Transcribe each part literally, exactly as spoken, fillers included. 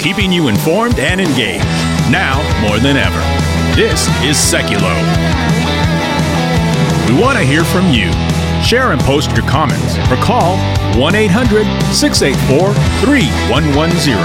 keeping you informed and engaged. Now more than ever. This is Seculo. We want to hear from you. Share and post your comments or call one eight hundred, six eight four, three one one zero.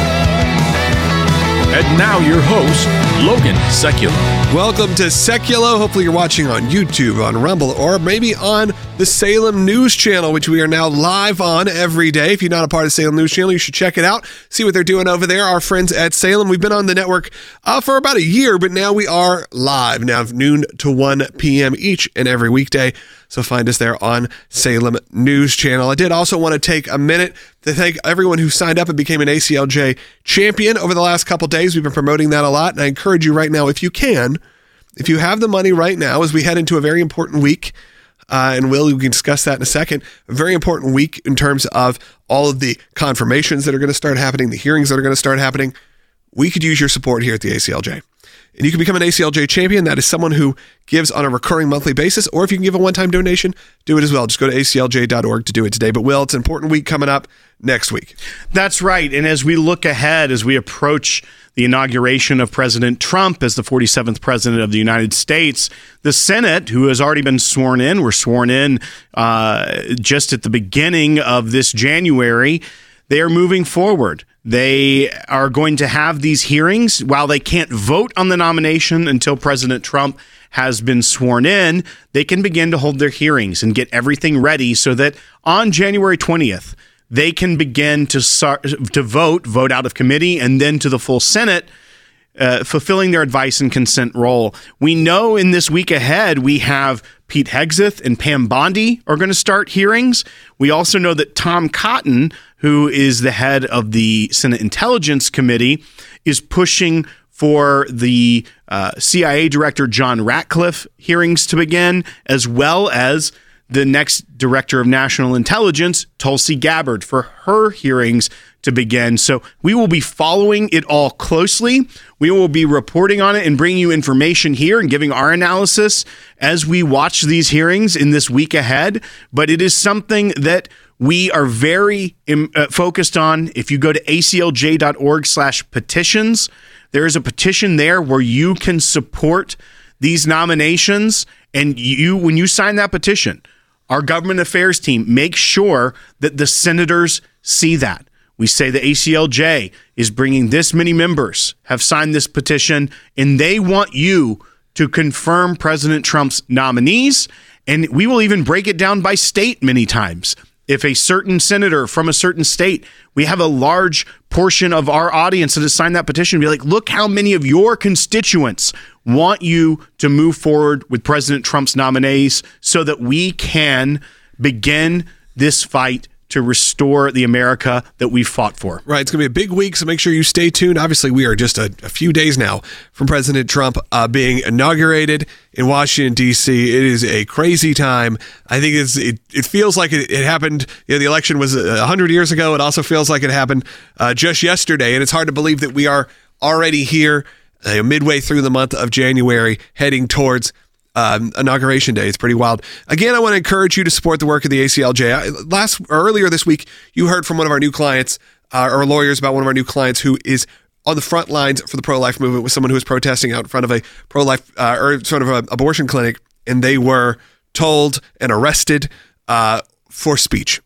And now your host, Logan Seculo. Welcome to Seculo. Hopefully you're watching on YouTube, on Rumble, or maybe on the Salem News Channel, which we are now live on every day. If you're not a part of Salem News Channel, you should check it out. See what they're doing over there. Our friends at Salem. We've been on the network uh, for about a year, but now we are live now, noon to one p.m. each and every weekday. So find us there on Salem News Channel. I did also want to take a minute to thank everyone who signed up and became an A C L J champion over the last couple days. We've been promoting that a lot, and I encourage you right now, if you can, if you have the money right now, as we head into a very important week, uh, and Will, we can discuss that in a second, a very important week in terms of all of the confirmations that are going to start happening, the hearings that are going to start happening, we could use your support here at the A C L J. And you can become an A C L J champion. That is someone who gives on a recurring monthly basis, or if you can give a one-time donation, do it as well. Just go to A C L J dot org to do it today. But Will, it's an important week coming up next week. That's right. And as we look ahead, as we approach the inauguration of President Trump as the forty-seventh president of the United States, the Senate, who has already been sworn in, were sworn in uh, just at the beginning of this January, they are moving forward. They are going to have these hearings. While they can't vote on the nomination until President Trump has been sworn in, they can begin to hold their hearings and get everything ready so that on January twentieth, they can begin to start, to vote, vote out of committee, and then to the full Senate, uh, fulfilling their advice and consent role. We know in this week ahead, we have Pete Hegseth and Pam Bondi are going to start hearings. We also know that Tom Cotton, who is the head of the Senate Intelligence Committee, is pushing for the uh, C I A Director John Ratcliffe hearings to begin, as well as the next Director of National Intelligence, Tulsi Gabbard, for her hearings to begin. So we will be following it all closely. We will be reporting on it and bringing you information here and giving our analysis as we watch these hearings in this week ahead. But it is something that we are very um, uh, focused on. If you go to A C L J dot org slash petitions, there is a petition there where you can support these nominations. And you, when you sign that petition, our government affairs team makes sure that the senators see that. We say the A C L J is bringing this many members, have signed this petition, and they want you to confirm President Trump's nominees. And we will even break it down by state many times. If a certain senator from a certain state, we have a large portion of our audience that has signed that petition, be like, look how many of your constituents want you to move forward with President Trump's nominees so that we can begin this fight to restore the America that we fought for. Right. It's going to be a big week, so make sure you stay tuned. Obviously, we are just a, a few days now from President Trump uh, being inaugurated in Washington, D C. It is a crazy time. I think it's, it, it feels like it, it happened, you know, the election was one hundred years ago. It also feels like it happened uh, just yesterday, and it's hard to believe that we are already here uh, midway through the month of January, heading towards Um, inauguration day. It's pretty wild. Again, I want to encourage you to support the work of the A C L J. I, last or earlier this week, you heard from one of our new clients, uh, or lawyers about one of our new clients who is on the front lines for the pro-life movement with someone who was protesting out in front of a pro-life uh, or sort of an abortion clinic, and they were told and arrested uh, for speech.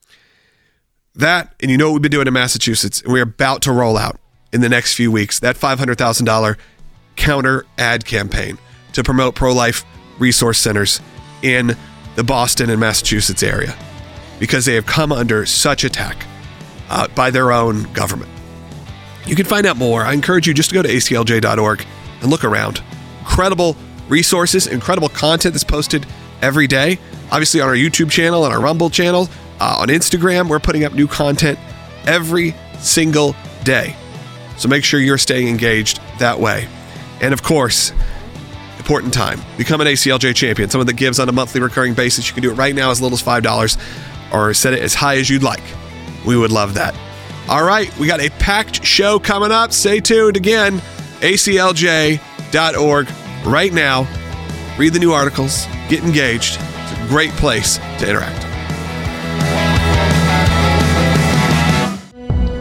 That, and you know what we've been doing in Massachusetts, and we're about to roll out in the next few weeks, that five hundred thousand dollars counter ad campaign to promote pro-life resource centers in the Boston and Massachusetts area because they have come under such attack uh, by their own government. You can find out more. I encourage you just to go to A C L J dot org and look around. Incredible resources, incredible content that's posted every day. Obviously on our YouTube channel, on our Rumble channel, uh, on Instagram, we're putting up new content every single day. So make sure you're staying engaged that way. And of course, important time. Become an A C L J champion, someone that gives on a monthly recurring basis. You can do it right now as little as five dollars or set it as high as you'd like. We would love that. All right, we got a packed show coming up. Stay tuned again, A C L J dot org right now. Read the new articles, get engaged. It's a great place to interact.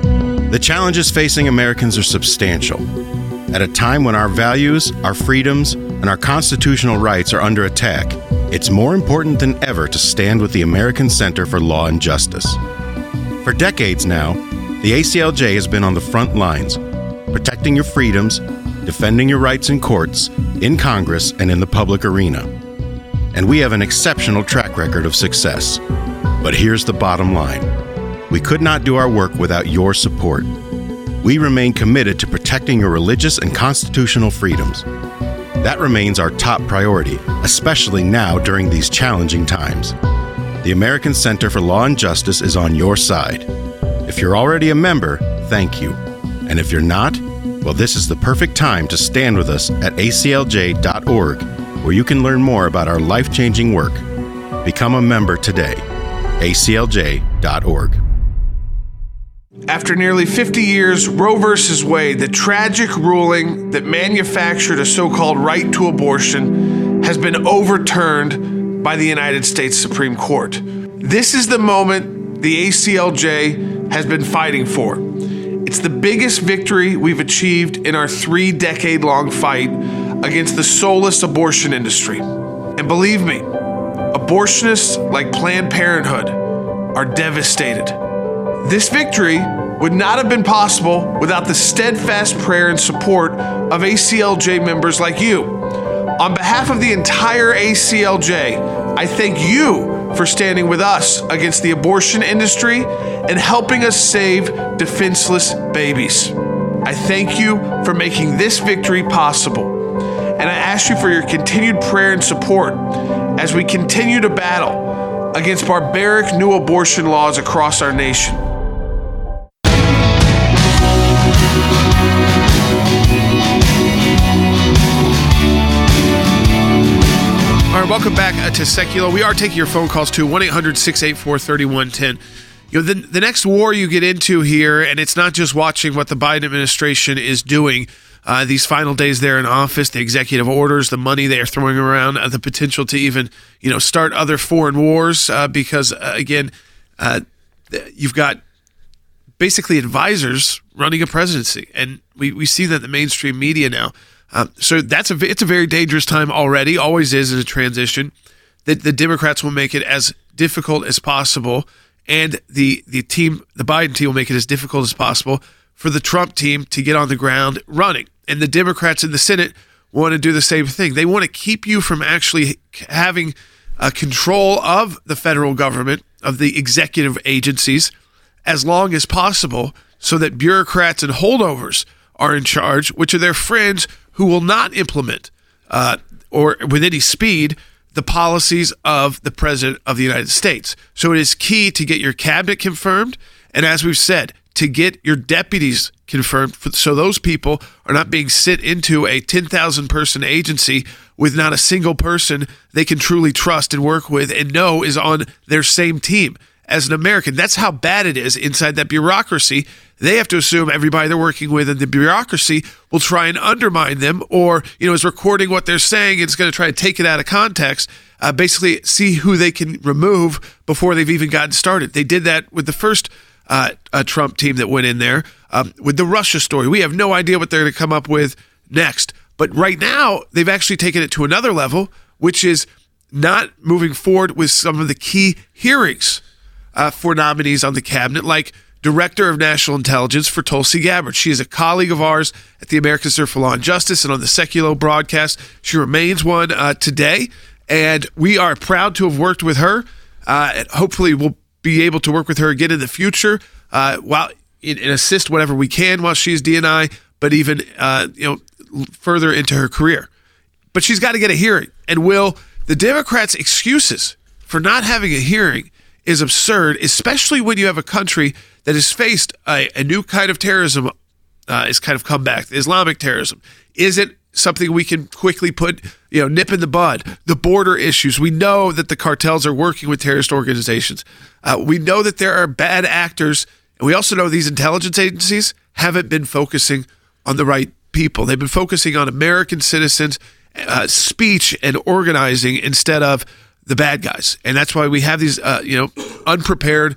The challenges facing Americans are substantial. At a time when our values, our freedoms, and our constitutional rights are under attack, it's more important than ever to stand with the American Center for Law and Justice. For decades now, the A C L J has been on the front lines, protecting your freedoms, defending your rights in courts, in Congress, and in the public arena. And we have an exceptional track record of success. But here's the bottom line. We could not do our work without your support. We remain committed to protecting your religious and constitutional freedoms. That remains our top priority, especially now during these challenging times. The American Center for Law and Justice is on your side. If you're already a member, thank you. And if you're not, well, this is the perfect time to stand with us at A C L J dot org, where you can learn more about our life-changing work. Become a member today. A C L J dot org. After nearly fifty years, Roe versus Wade, the tragic ruling that manufactured a so-called right to abortion, has been overturned by the United States Supreme Court. This is the moment the A C L J has been fighting for. It's the biggest victory we've achieved in our three-decade-long fight against the soulless abortion industry. And believe me, abortionists like Planned Parenthood are devastated. This victory would not have been possible without the steadfast prayer and support of A C L J members like you. On behalf of the entire A C L J, I thank you for standing with us against the abortion industry and helping us save defenseless babies. I thank you for making this victory possible. And I ask you for your continued prayer and support as we continue to battle against barbaric new abortion laws across our nation. All right, welcome back uh, to Secular. We are taking your phone calls to one eight hundred six eight four three one one zero. You know, the, the next war you get into here, and it's not just watching what the Biden administration is doing uh, these final days there in office, the executive orders, the money they are throwing around, uh, the potential to even, you know, start other foreign wars uh, because, uh, again, uh, you've got basically advisors running a presidency, and we, we see that in the mainstream media now. Um, so that's a it's a very dangerous time already, always is in a transition. That the Democrats will make it as difficult as possible, and the the team, the Biden team, will make it as difficult as possible for the Trump team to get on the ground running. And the Democrats in the Senate want to do the same thing. They want to keep you from actually having uh, control of the federal government, of the executive agencies, as long as possible, so that bureaucrats and holdovers are in charge, which are their friends who will not implement uh, or with any speed the policies of the President of the United States. So it is key to get your cabinet confirmed, and as we've said, to get your deputies confirmed so those people are not being sent into a ten thousand person agency with not a single person they can truly trust and work with and know is on their same team as an American. That's how bad it is inside that bureaucracy. They have to assume everybody they're working with in the bureaucracy will try and undermine them, or, you know, is recording what they're saying and is going to try to take it out of context, uh, basically see who they can remove before they've even gotten started. They did that with the first uh, uh, Trump team that went in there um, with the Russia story. We have no idea what they're going to come up with next. But right now, they've actually taken it to another level, which is not moving forward with some of the key hearings uh, for nominees on the cabinet, like Director of National Intelligence for Tulsi Gabbard. She is a colleague of ours at the American Center for Law and Justice and on the Secular broadcast. She remains one uh, today, and we are proud to have worked with her. Uh, and hopefully, we'll be able to work with her again in the future, uh, while and assist whatever we can while she's D N I, but even uh, you know further into her career. But she's got to get a hearing, and will the Democrats' excuses for not having a hearing is absurd, especially when you have a country that has faced a, a new kind of terrorism, uh, is kind of come back, Islamic terrorism. Is it something we can quickly put, you know, nip in the bud? The border issues. We know that the cartels are working with terrorist organizations. Uh, we know that there are bad actors, and we also know these intelligence agencies haven't been focusing on the right people. They've been focusing on American citizens, uh, speech and organizing instead of the bad guys. And that's why we have these, uh, you know, unprepared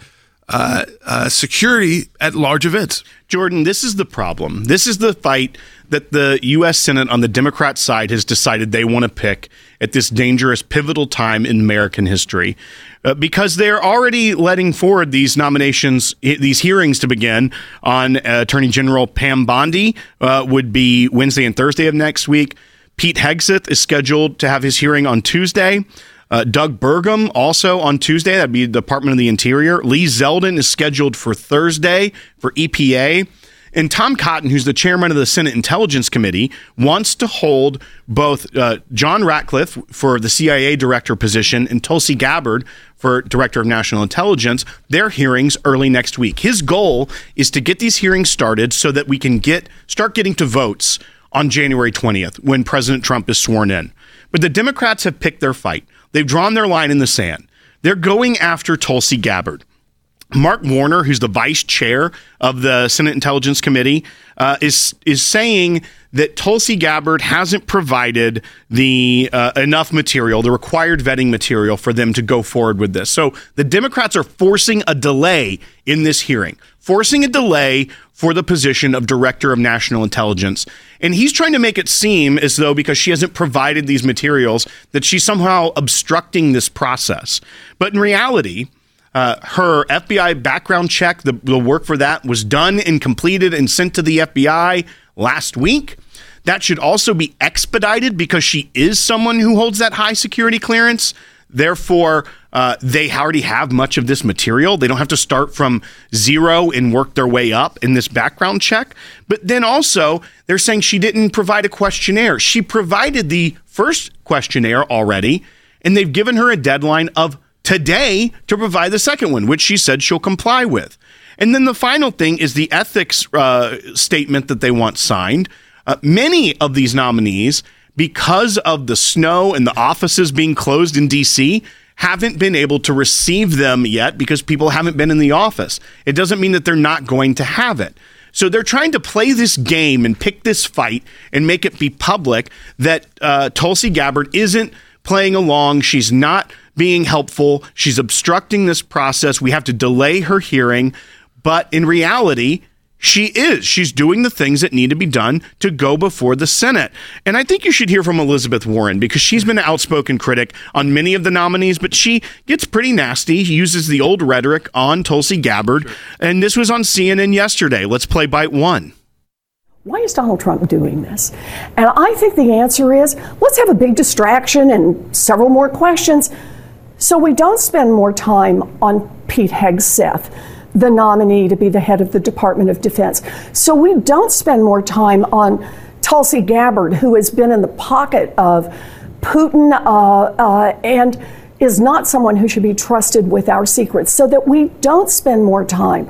uh, uh, security at large events. Jordan, this is the problem. This is the fight that the U S Senate on the Democrat side has decided they want to pick at this dangerous, pivotal time in American history. Uh, because they're already letting forward these nominations, these hearings to begin on uh, Attorney General Pam Bondi uh, would be Wednesday and Thursday of next week. Pete Hegseth is scheduled to have his hearing on Tuesday. Uh, Doug Burgum also on Tuesday. That'd be Department of the Interior. Lee Zeldin is scheduled for Thursday for E P A. And Tom Cotton, who's the chairman of the Senate Intelligence Committee, wants to hold both uh, John Ratcliffe for the C I A director position and Tulsi Gabbard for director of national intelligence, their hearings early next week. His goal is to get these hearings started so that we can get start getting to votes on January twentieth when President Trump is sworn in. But the Democrats have picked their fight. They've drawn their line in the sand. They're going after Tulsi Gabbard. Mark Warner, who's the vice chair of the Senate Intelligence Committee, uh, is is saying that Tulsi Gabbard hasn't provided the uh, enough material, the required vetting material for them to go forward with this. So the Democrats are forcing a delay in this hearing, forcing a delay for the position of Director of National Intelligence. And he's trying to make it seem as though because she hasn't provided these materials that she's somehow obstructing this process. But in reality, Uh, her F B I background check, the, the work for that was done and completed and sent to the F B I last week. That should also be expedited because she is someone who holds that high security clearance. Therefore, uh, they already have much of this material. They don't have to start from zero and work their way up in this background check. But then also, they're saying she didn't provide a questionnaire. She provided the first questionnaire already, and they've given her a deadline of today to provide the second one, which she said she'll comply with. And then the final thing is the ethics uh, statement that they want signed. Uh, many of these nominees, because of the snow and the offices being closed in D C, haven't been able to receive them yet because people haven't been in the office. It doesn't mean that they're not going to have it. So they're trying to play this game and pick this fight and make it be public that uh, Tulsi Gabbard isn't playing along. She's not being helpful. She's obstructing this process. We have to delay her hearing. But in reality, she is. She's doing the things that need to be done to go before the Senate. And I think you should hear from Elizabeth Warren because she's been an outspoken critic on many of the nominees, but she gets pretty nasty, uses the old rhetoric on Tulsi Gabbard. Sure. And this was on C N N yesterday. Let's play bite one. Why is Donald Trump doing this? And I think the answer is, let's have a big distraction and several more questions so we don't spend more time on Pete Hegseth, the nominee to be the head of the Department of Defense. So we don't spend more time on Tulsi Gabbard, who has been in the pocket of Putin uh, uh, and is not someone who should be trusted with our secrets, so that we don't spend more time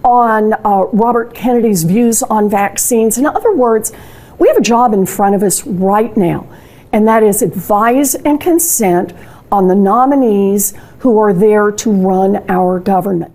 on uh, Robert Kennedy's views on vaccines. In other words, we have a job in front of us right now, and that is advise and consent on the nominees who are there to run our government.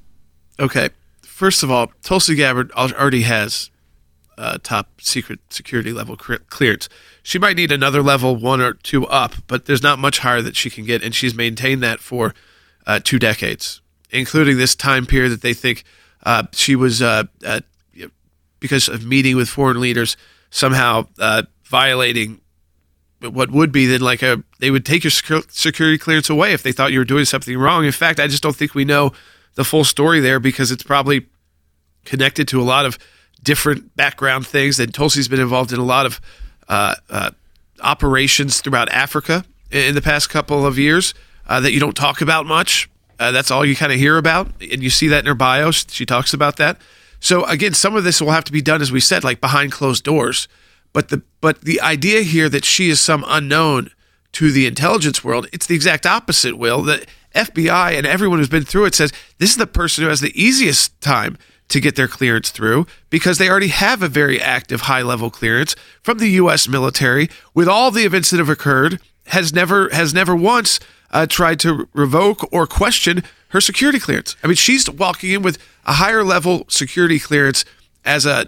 Okay, first of all, Tulsi Gabbard already has uh, top secret security level clearance. She might need another level one or two up, but there's not much higher that she can get, and she's maintained that for uh, two decades, including this time period that they think uh, she was, uh, uh, because of meeting with foreign leaders, somehow uh, violating what would be then like a, they would take your security clearance away if they thought you were doing something wrong. In fact, I just don't think we know the full story there because it's probably connected to a lot of different background things. And Tulsi's been involved in a lot of uh, uh, operations throughout Africa in the past couple of years uh, that you don't talk about much. Uh, that's all you kind of hear about. And you see that in her bio. She talks about that. So again, some of this will have to be done, as we said, like behind closed doors. But the but the idea here that she is some unknown to the intelligence world, it's the exact opposite, Will. The F B I and everyone who's been through it says this is the person who has the easiest time to get their clearance through because they already have a very active high-level clearance from the U S military. With all the events that have occurred, has never has never once uh, tried to revoke or question her security clearance. I mean, she's walking in with a higher-level security clearance as a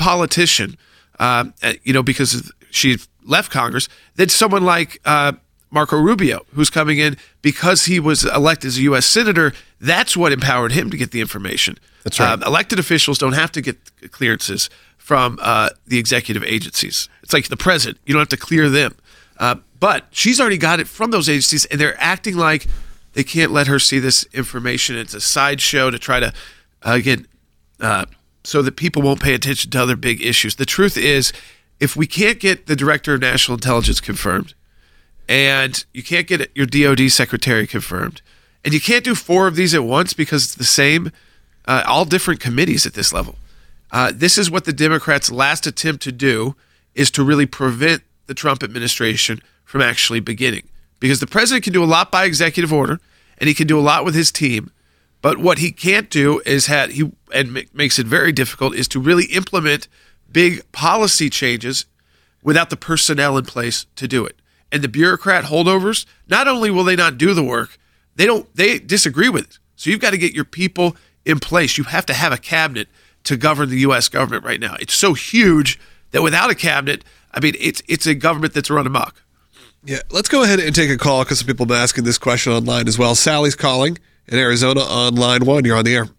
non-politician, uh, you know, because she left Congress, than someone like uh, Marco Rubio, who's coming in because he was elected as a U S senator. That's what empowered him to get the information. That's right. Um, elected officials don't have to get clearances from uh, the executive agencies. It's like the president. You don't have to clear them. Uh, but she's already got it from those agencies, and they're acting like they can't let her see this information. It's a sideshow to try to, uh, get, uh, so that people won't pay attention to other big issues. The truth is, if we can't get the Director of National Intelligence confirmed, and you can't get your D O D Secretary confirmed, and you can't do four of these at once because it's the same, uh, all different committees at this level. Uh, this is what the Democrats' last attempt to do, is to really prevent the Trump administration from actually beginning. Because the president can do a lot by executive order, and he can do a lot with his team, but what he can't do is have, he and makes it very difficult, is to really implement big policy changes without the personnel in place to do it. And the bureaucrat holdovers, not only will they not do the work, they don't they disagree with it. So you've got to get your people in place. You have to have a cabinet to govern the U S government right now. It's so huge that without a cabinet, I mean, it's it's a government that's run amok. Yeah, let's go ahead and take a call because some people have been asking this question online as well. Sally's calling in Arizona on line one. You're on the air.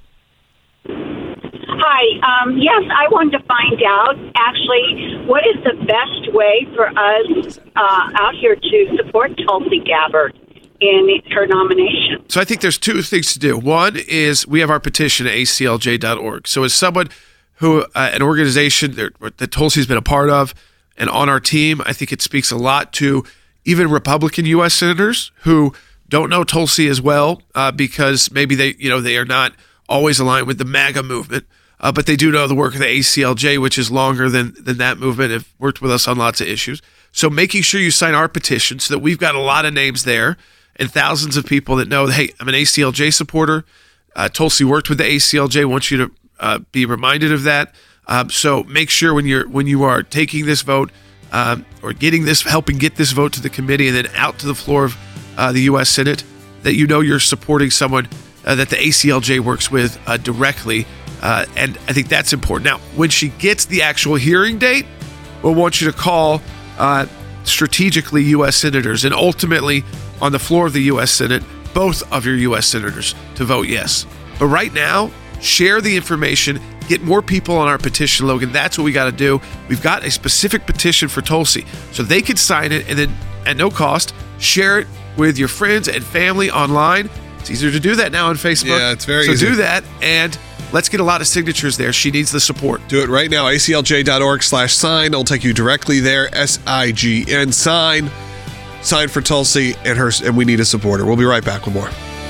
Hi. Um, yes, I wanted to find out, actually, what is the best way for us uh, out here to support Tulsi Gabbard in her nomination? So I think there's two things to do. One is we have our petition at A C L J dot org. So as someone who, uh, an organization that, that Tulsi's been a part of and on our team, I think it speaks a lot to even Republican U S senators who don't know Tulsi as well uh, because maybe they, you know, they are not always aligned with the MAGA movement. Uh, but they do know the work of the A C L J, which is longer than, than that movement, have worked with us on lots of issues. So making sure you sign our petition so that we've got a lot of names there and thousands of people that know, hey, I'm an A C L J supporter. Uh, Tulsi worked with the A C L J. Wants you to uh, be reminded of that. Um, so make sure when you're when you are taking this vote um, or getting this, helping get this vote to the committee and then out to the floor of uh, the U S Senate, that you know you're supporting someone uh, that the A C L J works with uh, directly. Uh, and I think that's important. Now, when she gets the actual hearing date, we'll want you to call uh, strategically U S senators and ultimately on the floor of the U S Senate, both of your U S senators to vote yes. But right now, share the information, get more people on our petition, Logan. That's what we got to do. We've got a specific petition for Tulsi, so they can sign it and then at no cost, share it with your friends and family online. It's easier to do that now on Facebook. Yeah, it's very so easy. So do that, and let's get a lot of signatures there. She needs the support. Do it right now. A C L J dot org slash sign. It'll take you directly there. S I G N sign. Sign for Tulsi and her, and we need a supporter. We'll be right back with more.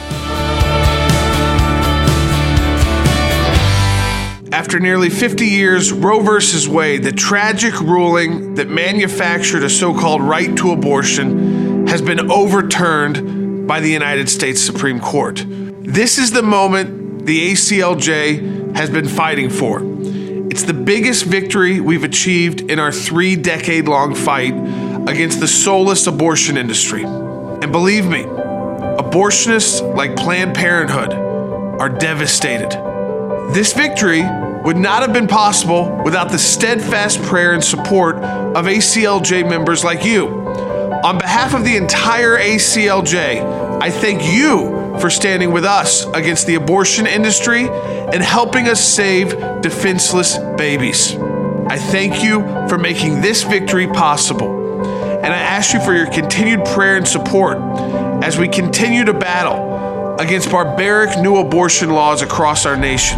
After nearly fifty years, Roe versus Wade, the tragic ruling that manufactured a so-called right to abortion, has been overturned by the United States Supreme Court. This is the moment the A C L J has been fighting for. It's the biggest victory we've achieved in our three-decade-long fight against the soulless abortion industry. And believe me, abortionists like Planned Parenthood are devastated. This victory would not have been possible without the steadfast prayer and support of A C L J members like you. On behalf of the entire A C L J, I thank you for standing with us against the abortion industry and helping us save defenseless babies. I thank you for making this victory possible. And I ask you for your continued prayer and support as we continue to battle against barbaric new abortion laws across our nation.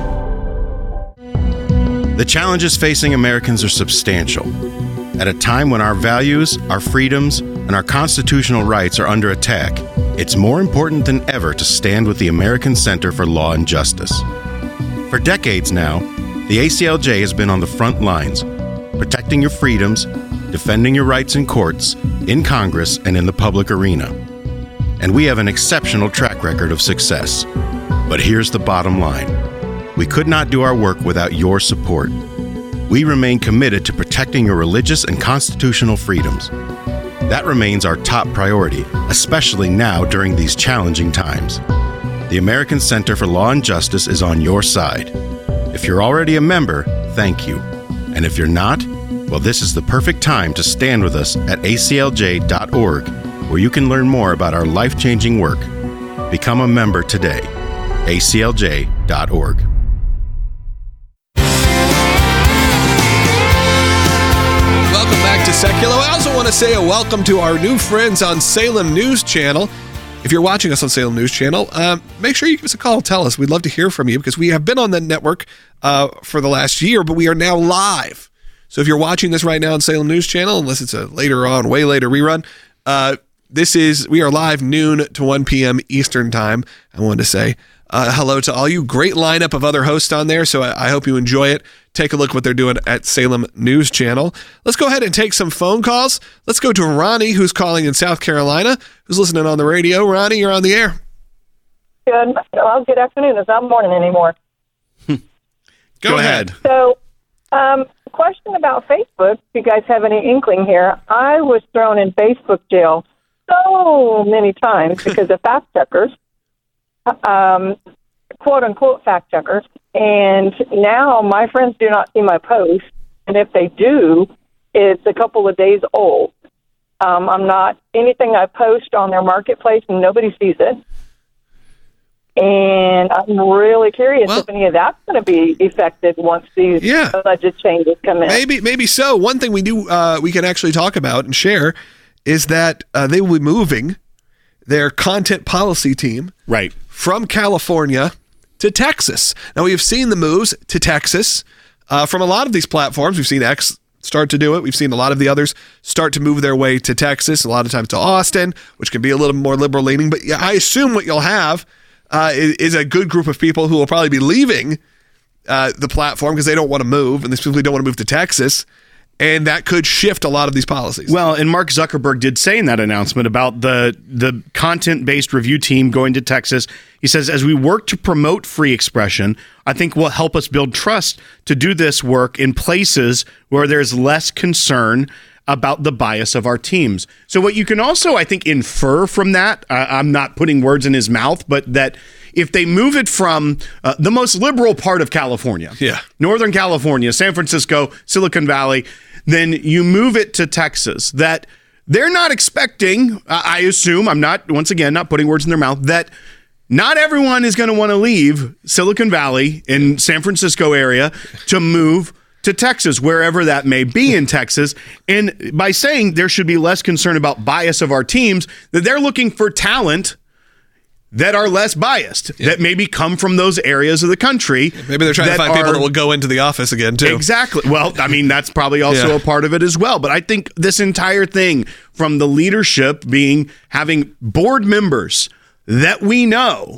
The challenges facing Americans are substantial. At a time when our values, our freedoms, and our constitutional rights are under attack, it's more important than ever to stand with the American Center for Law and Justice. For decades now, the A C L J has been on the front lines, protecting your freedoms, defending your rights in courts, in Congress, and in the public arena. And we have an exceptional track record of success. But here's the bottom line. We could not do our work without your support. We remain committed to protecting your religious and constitutional freedoms. That remains our top priority, especially now during these challenging times. The American Center for Law and Justice is on your side. If you're already a member, thank you. And if you're not, well, this is the perfect time to stand with us at A C L J dot org, where you can learn more about our life-changing work. Become a member today. A C L J dot org. Welcome back to Secular. I also want to say a welcome to our new friends on Salem News Channel. If you're watching us on Salem News Channel, uh, make sure you give us a call. Tell us. We'd love to hear from you because we have been on the network uh, for the last year, but we are now live. So if you're watching this right now on Salem News Channel, unless it's a later on, way later rerun, uh, this is, we are live noon to one p.m. Eastern time. I wanted to say uh, hello to all you. Great lineup of other hosts on there, so I, I hope you enjoy it. Take a look at what they're doing at Salem News Channel. Let's go ahead and take some phone calls. Let's go to Ronnie, who's calling in South Carolina, who's listening on the radio. Ronnie, you're on the air. Good. Well, good afternoon. It's not morning anymore. Go, Go ahead. ahead. So, um, question about Facebook. If you guys have any inkling here, I was thrown in Facebook jail so many times because of fact checkers, um, quote unquote fact checkers. And now my friends do not see my post. And if they do, it's a couple of days old. Um, I'm not, anything I post on their marketplace, and nobody sees it. And I'm really curious Well, if any of that's going to be affected once these Yeah. budget changes come in. Maybe, maybe so. One thing we do, uh, we can actually talk about and share is that uh, they will be moving their content policy team Right. from California to Texas. Now, we have seen the moves to Texas uh, from a lot of these platforms. We've seen X start to do it. We've seen a lot of the others start to move their way to Texas, a lot of times to Austin, which can be a little more liberal leaning. But yeah, I assume what you'll have uh, is, is a good group of people who will probably be leaving uh, the platform because they don't want to move, and they simply don't want to move to Texas. And that could shift a lot of these policies. Well, and Mark Zuckerberg did say in that announcement about the the content-based review team going to Texas, he says, as we work to promote free expression, I think will help us build trust to do this work in places where there's less concern about the bias of our teams. So what you can also, I think, infer from that, uh, I'm not putting words in his mouth, but that if they move it from uh, the most liberal part of California, Yeah. Northern California, San Francisco, Silicon Valley, then you move it to Texas, that they're not expecting, uh, I assume, I'm not, once again, not putting words in their mouth, that not everyone is going to want to leave Silicon Valley in San Francisco area to move to Texas, wherever that may be in Texas. And by saying there should be less concern about bias of our teams, that they're looking for talent that are less biased, yeah. that maybe come from those areas of the country. Maybe they're trying to find are, people that will go into the office again, too. Exactly. Well, I mean, that's probably also Yeah. a part of it as well. But I think this entire thing, from the leadership being, having board members that we know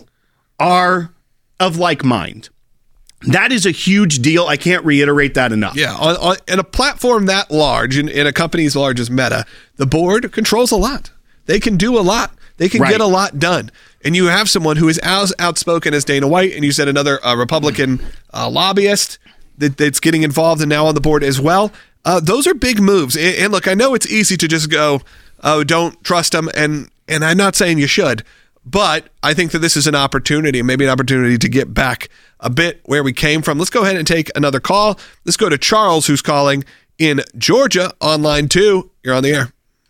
are of like mind, that is a huge deal. I can't reiterate that enough. Yeah, on, on, in a platform that large, in, in a company as large as Meta, the board controls a lot. They can do a lot. They can Right. get a lot done. And you have someone who is as outspoken as Dana White, and you said another uh, Republican uh, lobbyist that, that's getting involved and now on the board as well. Uh, those are big moves. And, and look, I know it's easy to just go, oh, don't trust them. And, and I'm not saying you should. But I think that this is an opportunity, maybe an opportunity to get back a bit where we came from. Let's go ahead and take another call. Let's go to Charles, who's calling in Georgia on line two. You're on the air.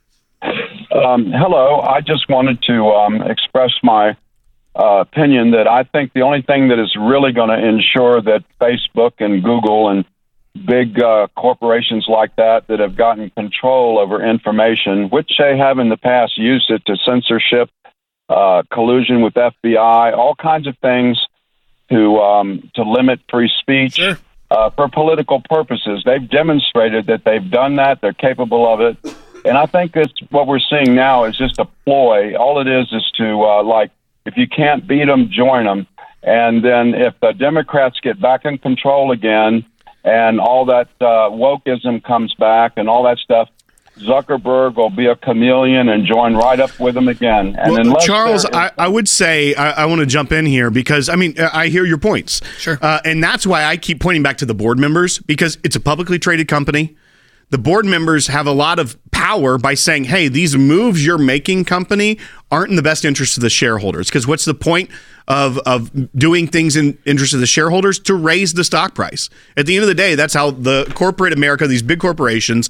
Um, hello. I just wanted to um, express my uh, opinion that I think the only thing that is really going to ensure that Facebook and Google and big uh, corporations like that that have gotten control over information, which they have in the past used it to censorship, uh, collusion with F B I, all kinds of things to um, to limit free speech Sure. uh, for political purposes. They've demonstrated that they've done that. They're capable of it. And I think that's what we're seeing now is just a ploy. All it is is to, uh, like, if you can't beat them, join them. And then if the Democrats get back in control again and all that uh, wokeism comes back and all that stuff, Zuckerberg will be a chameleon and join right up with them again. And Well, unless Charles, there is- I, I would say I, I want to jump in here because, I mean, I hear your points. Sure. Uh, and that's why I keep pointing back to the board members, because it's a publicly traded company. The board members have a lot of power by saying, hey, these moves you're making, company, aren't in the best interest of the shareholders. Because what's the point of, of doing things in interest of the shareholders? To raise the stock price. At the end of the day, that's how the corporate America, these big corporations,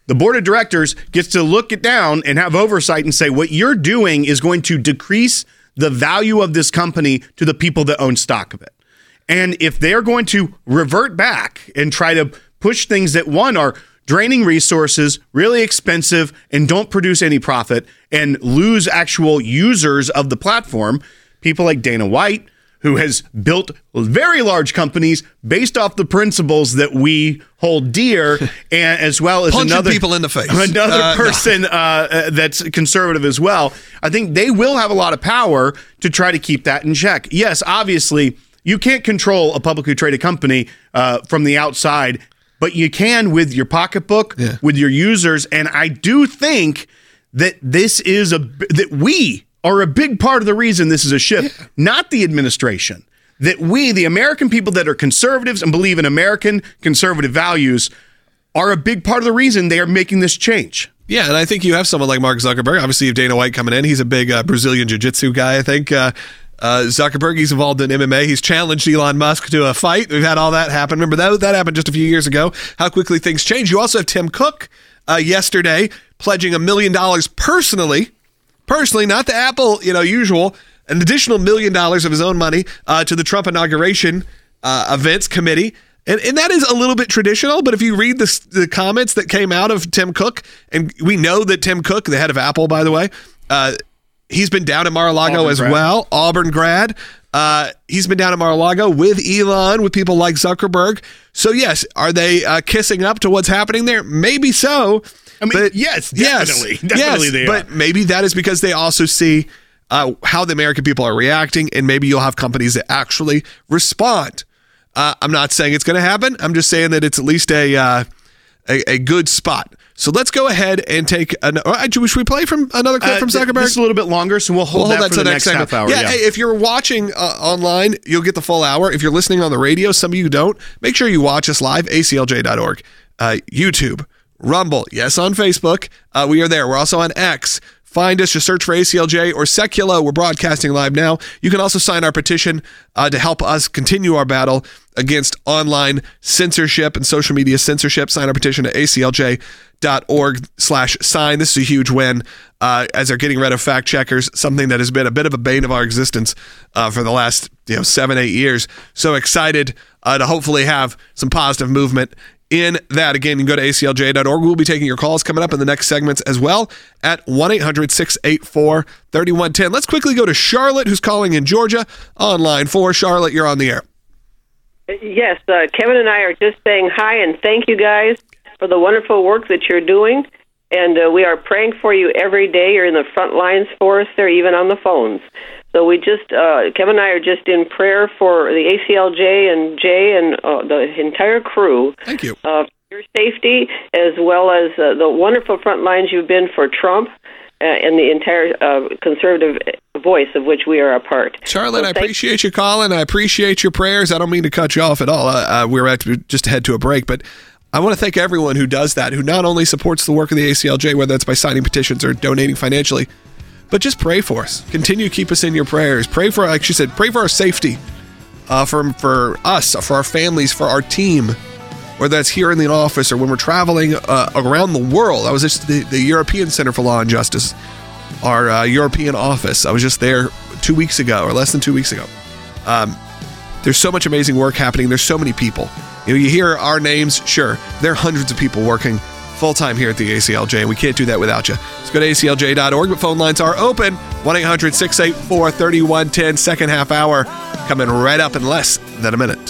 The board of directors gets to look it down and have oversight and say, what you're doing is going to decrease the value of this company to the people that own stock of it. And if they're going to revert back and try to push things that, one, are draining resources, really expensive, and don't produce any profit, and lose actual users of the platform, people like Dana White, who has built very large companies based off the principles that we hold dear, and as well as punching another people in the face, another uh, person no. uh, that's conservative as well. I think they will have a lot of power to try to keep that in check. Yes, obviously, you can't control a publicly traded company uh, from the outside, but you can with your pocketbook, yeah. with your users, and I do think that this is a that we. are a big part of the reason this is a shift, yeah. not the administration. That we, the American people that are conservatives and believe in American conservative values, are a big part of the reason they are making this change. Yeah, and I think you have someone like Mark Zuckerberg. Obviously, you have Dana White coming in. He's a big uh, Brazilian jiu-jitsu guy, I think. Uh, uh, Zuckerberg, he's involved in M M A. He's challenged Elon Musk to a fight. We've had all that happen. Remember, that, that happened just a few years ago, how quickly things change. You also have Tim Cook uh, yesterday pledging a million dollars personally, Personally, not the Apple, you know, usual, an additional million dollars of his own money uh, to the Trump inauguration uh, events committee. And, and that is a little bit traditional, but if you read the, the comments that came out of Tim Cook, and we know that Tim Cook, the head of Apple, by the way, uh, he's been down at Mar-a-Lago Auburn as grad. well, Auburn grad. Uh, he's been down at Mar-a-Lago with Elon, with people like Zuckerberg. So yes, are they uh, kissing up to what's happening there? Maybe so. I mean, but yes, definitely. Yes, definitely yes, they but are. maybe that is because they also see uh, how the American people are reacting, and maybe you'll have companies that actually respond. Uh, I'm not saying it's going to happen. I'm just saying that it's at least a, uh, a a good spot. So let's go ahead and take an. Uh, should we play from another clip uh, from Zuckerberg? This is a little bit longer, so we'll hold, we'll hold that, that for the next, next half hour. Yeah, yeah. Hey, if you're watching uh, online, you'll get the full hour. If you're listening on the radio, some of you don't. Make sure you watch us live, A C L J dot org, uh, YouTube, Rumble, yes, on Facebook. Uh, we are there. We're also on X. Find us, just search for A C L J or Seculo. We're broadcasting live now. You can also sign our petition uh, to help us continue our battle against online censorship and social media censorship. Sign our petition at A C L J dot org slash sign. This is a huge win uh, as they're getting rid of fact checkers, something that has been a bit of a bane of our existence uh, for the last you know seven, eight years. So excited uh, to hopefully have some positive movement in that. Again, you can go to A C L J dot org. We'll be taking your calls coming up in the next segments as well at one eight hundred six eight four three one one zero. Let's quickly go to Charlotte, who's calling in Georgia on line four. Charlotte, you're on the air. Yes, uh, Kevin and I are just saying hi and thank you guys for the wonderful work that you're doing. And uh, we are praying for you every day. You're in the front lines for us there, even on the phones. So we just, uh, Kevin and I are just in prayer for the A C L J and Jay and uh, the entire crew. Thank you. Uh, for your safety, as well as uh, the wonderful front lines you've been for Trump uh, and the entire uh, conservative voice of which we are a part. Charlotte, so I appreciate you calling. I appreciate your prayers. I don't mean to cut you off at all. Uh, uh, we're at to just head to a break, but I want to thank everyone who does that, who not only supports the work of the A C L J, whether it's by signing petitions or donating financially, but just pray for us. Continue to keep us in your prayers. Pray for, like she said, pray for our safety, uh, for, for us, for our families, for our team, whether that's here in the office or when we're traveling uh, around the world. I was just at the, the European Center for Law and Justice, our uh, European office. I was just there two weeks ago or less than two weeks ago. Um, there's so much amazing work happening. There's so many people. You know, you hear our names, sure, there are hundreds of people working full-time here at the A C L J, and we can't do that without you. Let's go to A C L J dot org, but phone lines are open. one eight hundred six eight four three one one zero, second half hour, coming right up in less than a minute.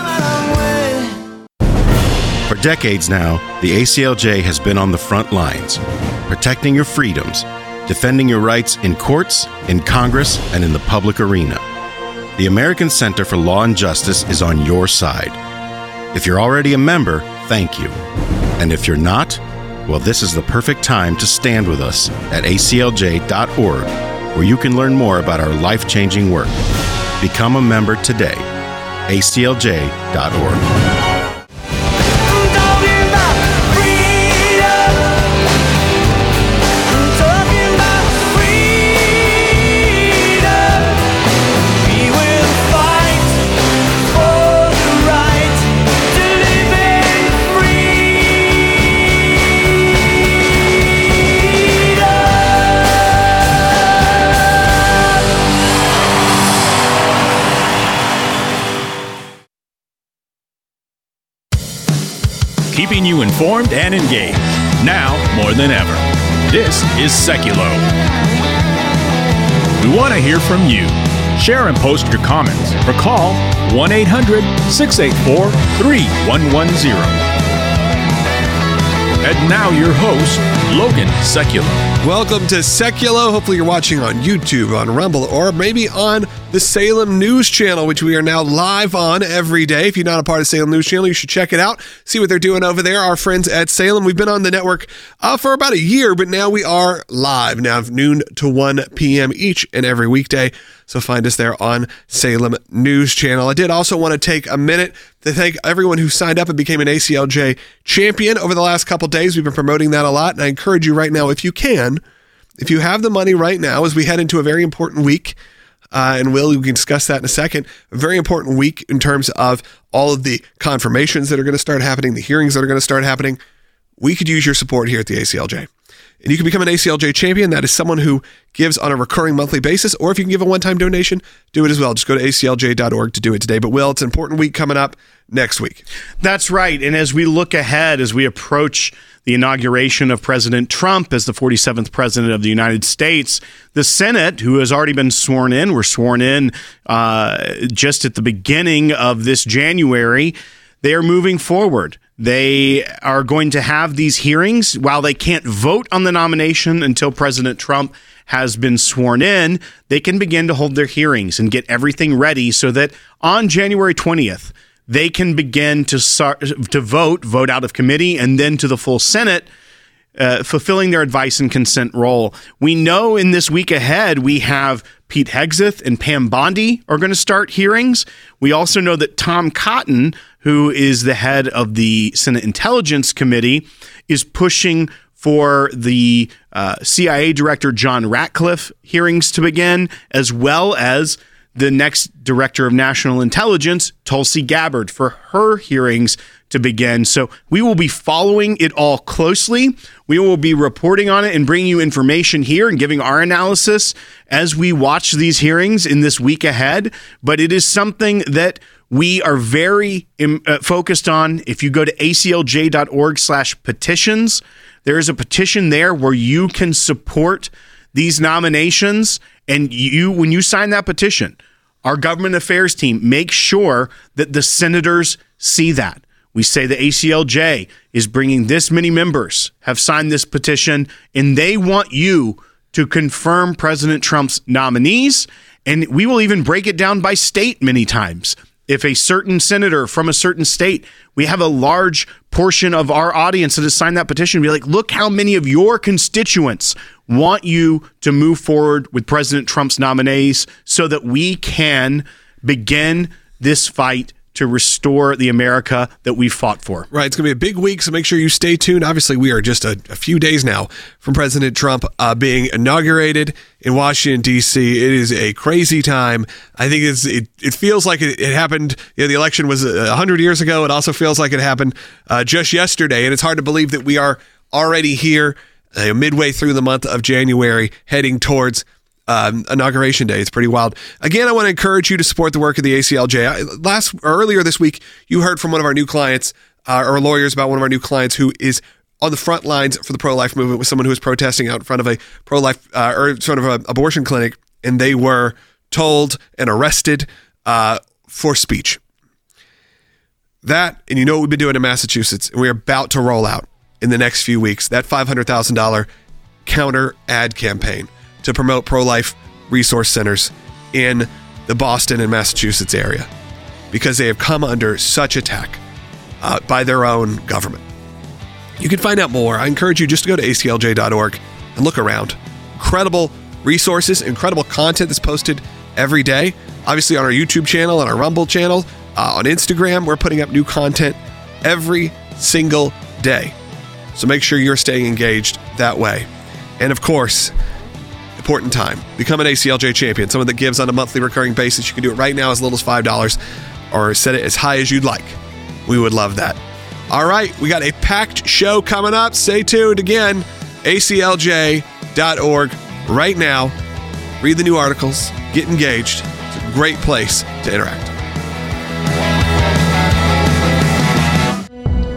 For decades now, the A C L J has been on the front lines, protecting your freedoms, defending your rights in courts, in Congress, and in the public arena. The American Center for Law and Justice is on your side. If you're already a member, thank you. And if you're not, well, this is the perfect time to stand with us at A C L J dot org, where you can learn more about our life-changing work. Become a member today. A C L J dot org. keeping you informed and engaged. Now more than ever. This is Seculo. We want to hear from you. Share and post your comments or call one eight hundred, six eight four, three one one zero. And now your host, Logan Seculo. Welcome to Seculo. Hopefully you're watching on YouTube, on Rumble, or maybe on the Salem News Channel, which we are now live on every day. If you're not a part of Salem News Channel, you should check it out. See what they're doing over there. Our friends at Salem. We've been on the network uh, for about a year, but now we are live now, noon to one p.m. each and every weekday. So find us there on Salem News Channel. I did also want to take a minute to thank everyone who signed up and became an A C L J champion over the last couple days. We've been promoting that a lot, and I encourage you right now, if you can, if you have the money right now, as we head into a very important week, uh, and Will, we can discuss that in a second, a very important week in terms of all of the confirmations that are going to start happening, the hearings that are going to start happening. We could use your support here at the A C L J. And you can become an A C L J champion. That is someone who gives on a recurring monthly basis, or if you can give a one-time donation, do it as well. Just go to A C L J dot org to do it today. But Will, it's an important week coming up next week. That's right. And as we look ahead, as we approach the inauguration of President Trump as the forty-seventh president of the United States, the Senate, who has already been sworn in, were sworn in uh, just at the beginning of this January, they are moving forward. They are going to have these hearings. While they can't vote on the nomination until President Trump has been sworn in, they can begin to hold their hearings and get everything ready so that on January twentieth, they can begin to start, to vote, vote out of committee, and then to the full Senate, uh, fulfilling their advice and consent role. We know in this week ahead, we have Pete Hegseth and Pam Bondi are going to start hearings. We also know that Tom Cotton, who is the head of the Senate Intelligence Committee, is pushing for the uh, C I A Director John Ratcliffe hearings to begin, as well as the next Director of National Intelligence, Tulsi Gabbard, for her hearings to begin. So we will be following it all closely. We will be reporting on it and bringing you information here and giving our analysis as we watch these hearings in this week ahead. But it is something that we are very um, uh, focused on. If you go to A C L J dot org slash petitions, there is a petition there where you can support these nominations. And you, when you sign that petition, our government affairs team makes sure that the senators see that. We say the A C L J is bringing this many members, have signed this petition, and they want you to confirm President Trump's nominees. And we will even break it down by state many times. If a certain senator from a certain state, we have a large portion of our audience that has signed that petition, be like, look how many of your constituents want you to move forward with President Trump's nominees so that we can begin this fight to restore the America that we fought for. Right. It's going to be a big week, so make sure you stay tuned. Obviously, we are just a, a few days now from President Trump uh, being inaugurated in Washington, D C. It is a crazy time. I think it's, it, it feels like it, it happened, you know, the election was one hundred years ago. It also feels like it happened uh, just yesterday, and it's hard to believe that we are already here uh, midway through the month of January, heading towards Um, Inauguration Day. It's pretty wild. Again, I want to encourage you to support the work of the A C L J. I, last or earlier this week, you heard from one of our new clients, uh, or lawyers about one of our new clients who is on the front lines for the pro-life movement with someone who was protesting out in front of a pro-life uh, or sort of an abortion clinic, and they were told and arrested uh, for speech. That, and you know what we've been doing in Massachusetts, and we're about to roll out in the next few weeks, that five hundred thousand dollars counter ad campaign to promote pro-life resource centers in the Boston and Massachusetts area, because they have come under such attack uh, by their own government. You can find out more. I encourage you just to go to A C L J dot org and look around. Incredible resources, incredible content that's posted every day. Obviously on our YouTube channel, on our Rumble channel, uh, on Instagram, we're putting up new content every single day. So make sure you're staying engaged that way. And of course, important time. Become an A C L J champion, someone that gives on a monthly recurring basis. You can do it right now as little as five dollars or set it as high as you'd like. We would love that. All right, we got a packed show coming up. Stay tuned again, A C L J dot org right now. Read the new articles, get engaged. It's a great place to interact.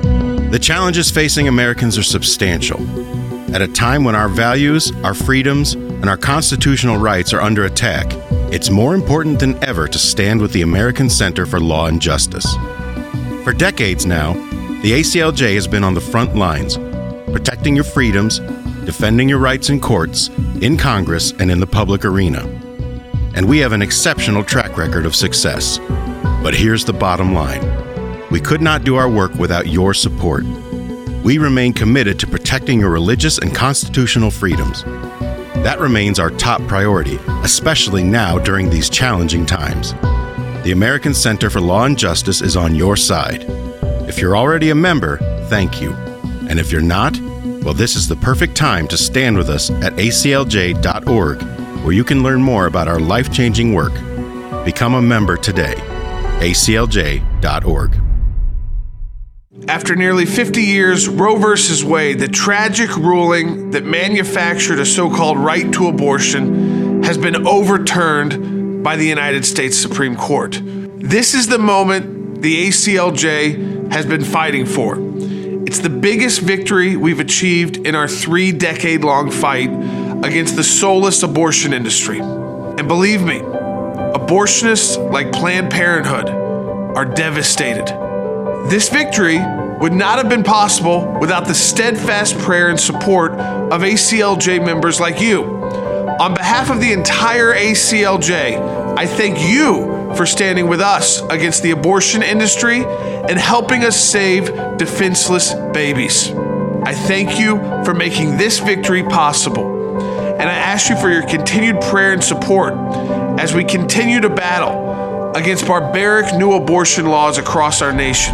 The challenges facing Americans are substantial. At a time when our values, our freedoms, and our constitutional rights are under attack, it's more important than ever to stand with the American Center for Law and Justice. For decades now, the A C L J has been on the front lines, protecting your freedoms, defending your rights in courts, in Congress, and in the public arena. And we have an exceptional track record of success. But here's the bottom line. We could not do our work without your support. We remain committed to protecting your religious and constitutional freedoms. That remains our top priority, especially now during these challenging times. The American Center for Law and Justice is on your side. If you're already a member, thank you. And if you're not, well, this is the perfect time to stand with us at A C L J dot org, where you can learn more about our life-changing work. Become a member today. A C L J dot org. After nearly fifty years, Roe versus Wade, the tragic ruling that manufactured a so-called right to abortion, has been overturned by the United States Supreme Court. This is the moment the A C L J has been fighting for. It's the biggest victory we've achieved in our three-decade-long fight against the soulless abortion industry. And believe me, abortionists like Planned Parenthood are devastated. This victory would not have been possible without the steadfast prayer and support of A C L J members like you. On behalf of the entire A C L J, I thank you for standing with us against the abortion industry and helping us save defenseless babies. I thank you for making this victory possible. And I ask you for your continued prayer and support as we continue to battle against barbaric new abortion laws across our nation.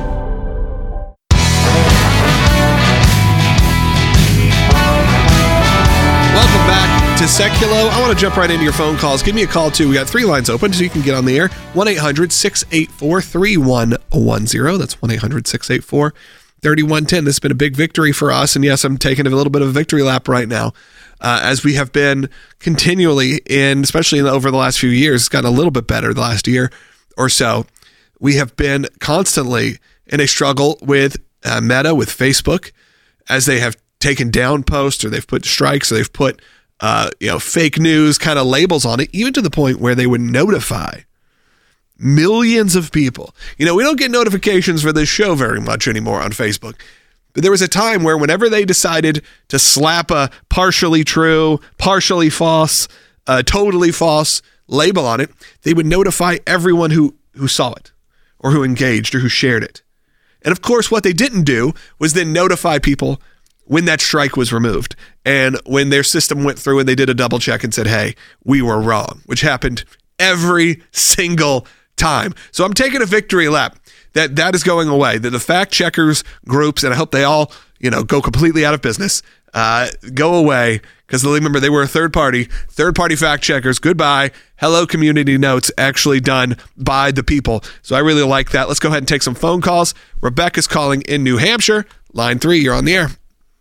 Welcome back to Seculo. I want to jump right into your phone calls. Give me a call, too. We got three lines open, so you can get on the air. one eight hundred six eight four three one one zero. That's one eight hundred six eight four three one one zero. This has been a big victory for us. And yes, I'm taking a little bit of a victory lap right now, uh, as we have been continually in, especially in the, over the last few years. It's gotten a little bit better the last year or so. We have been constantly in a struggle with uh, Meta, with Facebook, as they have taken down posts, or they've put strikes, or they've put uh, you know, fake news kind of labels on it, even to the point where they would notify millions of people. You know, we don't get notifications for this show very much anymore on Facebook. But there was a time where whenever they decided to slap a partially true, partially false, uh, totally false label on it, they would notify everyone who, who saw it, or who engaged, or who shared it. And of course, what they didn't do was then notify people when that strike was removed, and when their system went through and they did a double check and said, hey, we were wrong, which happened every single time. So I'm taking a victory lap that that is going away, that the fact checkers groups, and I hope they all, you know, go completely out of business, uh, go away, because remember, they were a third party, third party fact checkers. Goodbye. Hello, community notes, actually done by the people. So I really like that. Let's go ahead and take some phone calls. Rebecca's calling in New Hampshire. Line three, you're on the air.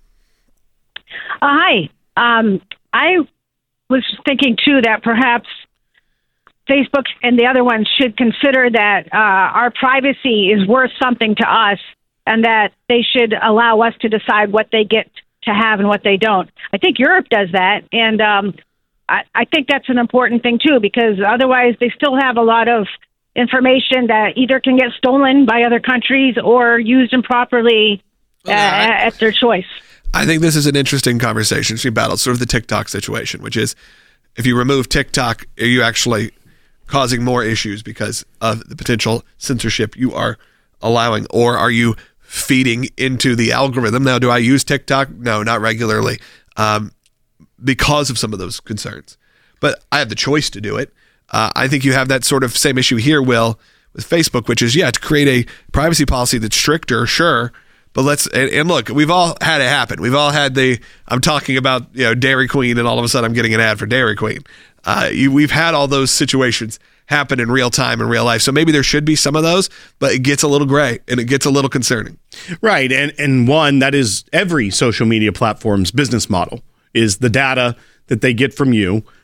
Uh, hi. Um, I was thinking, too, that perhaps Facebook and the other ones should consider that uh, our privacy is worth something to us, and that they should allow us to decide what they get to have and what they don't. I think Europe does that, and um, I, I think that's an important thing, too, because otherwise they still have a lot of information that either can get stolen by other countries or used improperly uh, at their choice. I think this is an interesting conversation. She battled sort of the TikTok situation, which is, if you remove TikTok, are you actually causing more issues because of the potential censorship you are allowing, or are you feeding into the algorithm? Now, do I use TikTok? No, not regularly, um, because of some of those concerns. But I have the choice to do it. Uh, I think you have that sort of same issue here, Will, with Facebook, which is, yeah, to create a privacy policy that's stricter, sure. But let's, and, and look, we've all had it happen. We've all had the, I'm talking about, you know, Dairy Queen, and all of a sudden I'm getting an ad for Dairy Queen. Uh, you, we've had all those situations happen in real time, in real life. So maybe there should be some of those, but it gets a little gray and it gets a little concerning. Right. And, and one, that is every social media platform's business model, is the data that they get from you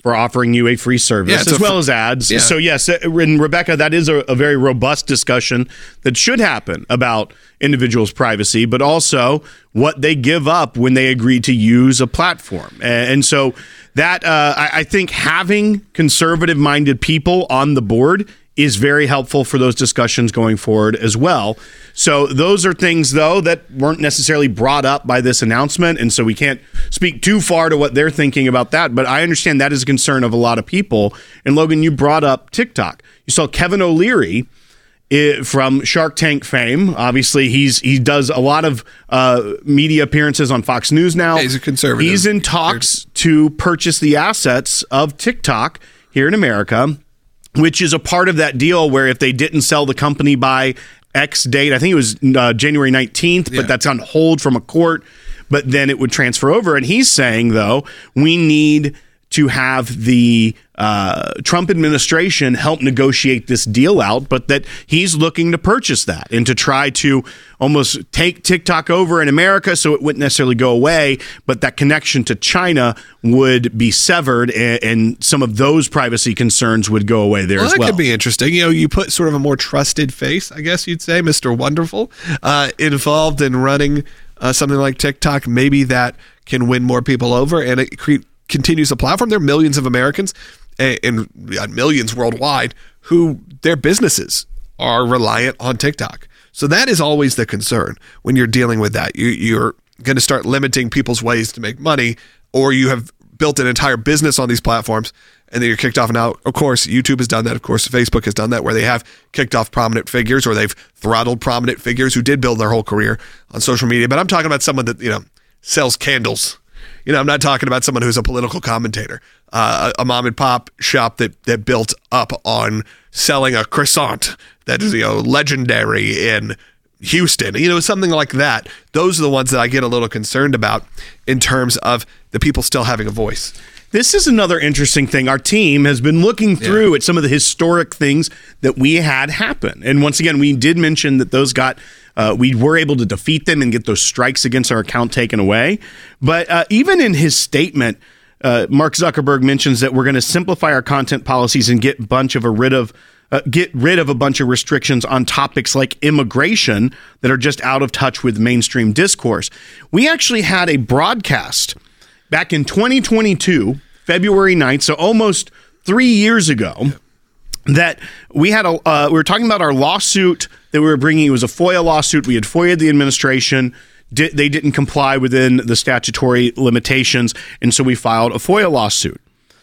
for offering you a free service Yeah, as a well fr- as ads. Yeah. So yes, and Rebecca, that is a, a very robust discussion that should happen about individuals' privacy, but also what they give up when they agree to use a platform. And, and so that uh, I, I think having conservative-minded people on the board is very helpful for those discussions going forward as well. So those are things, though, that weren't necessarily brought up by this announcement, and so we can't speak too far to what they're thinking about that, but I understand that is a concern of a lot of people. And Logan, you brought up TikTok. You saw Kevin O'Leary it, from Shark Tank fame. Obviously, he's he does a lot of uh, media appearances on Fox News now. Yeah, he's a conservative. He's in talks to purchase the assets of TikTok here in America, which is a part of that deal where if they didn't sell the company by X date, I think it was uh, January nineteenth, but Yeah. that's on hold from a court, but then it would transfer over. And he's saying, though, we need to have the uh, Trump administration help negotiate this deal out, but that he's looking to purchase that and to try to almost take TikTok over in America so it wouldn't necessarily go away, but that connection to China would be severed and, and some of those privacy concerns would go away there Well, as that well. could be interesting. You know, you put sort of a more trusted face, I guess you'd say, Mister Wonderful, uh, involved in running uh, something like TikTok. Maybe that can win more people over, and it cre- continues a platform. There are millions of Americans and, and uh, millions worldwide who their businesses are reliant on TikTok. So that is always the concern when you're dealing with that. You, you're going to start limiting people's ways to make money, or you have built an entire business on these platforms and then you're kicked off. Now, of course, YouTube has done that. Of course, Facebook has done that, where they have kicked off prominent figures, or they've throttled prominent figures who did build their whole career on social media. But I'm talking about someone that, you know, sells candles. You know, I'm not talking about someone who's a political commentator, uh, a, a mom and pop shop that that built up on selling a croissant that is, you know, legendary in Houston, you know, something like that. Those are the ones that I get a little concerned about in terms of the people still having a voice. This is another interesting thing. Our team has been looking through yeah. at some of the historic things that we had happen. And once again, we did mention that those got, uh, we were able to defeat them and get those strikes against our account taken away. But uh, even in his statement, uh, Mark Zuckerberg mentions that we're going to simplify our content policies and get a bunch of a rid of Uh, get rid of a bunch of restrictions on topics like immigration that are just out of touch with mainstream discourse. We actually had a broadcast back in twenty twenty-two, February ninth, so almost three years ago, that we had a, uh, we were talking about our lawsuit that we were bringing. It was a FOIA lawsuit. We had FOIA'd the administration. Di- they didn't comply within the statutory limitations, and so we filed a FOIA lawsuit.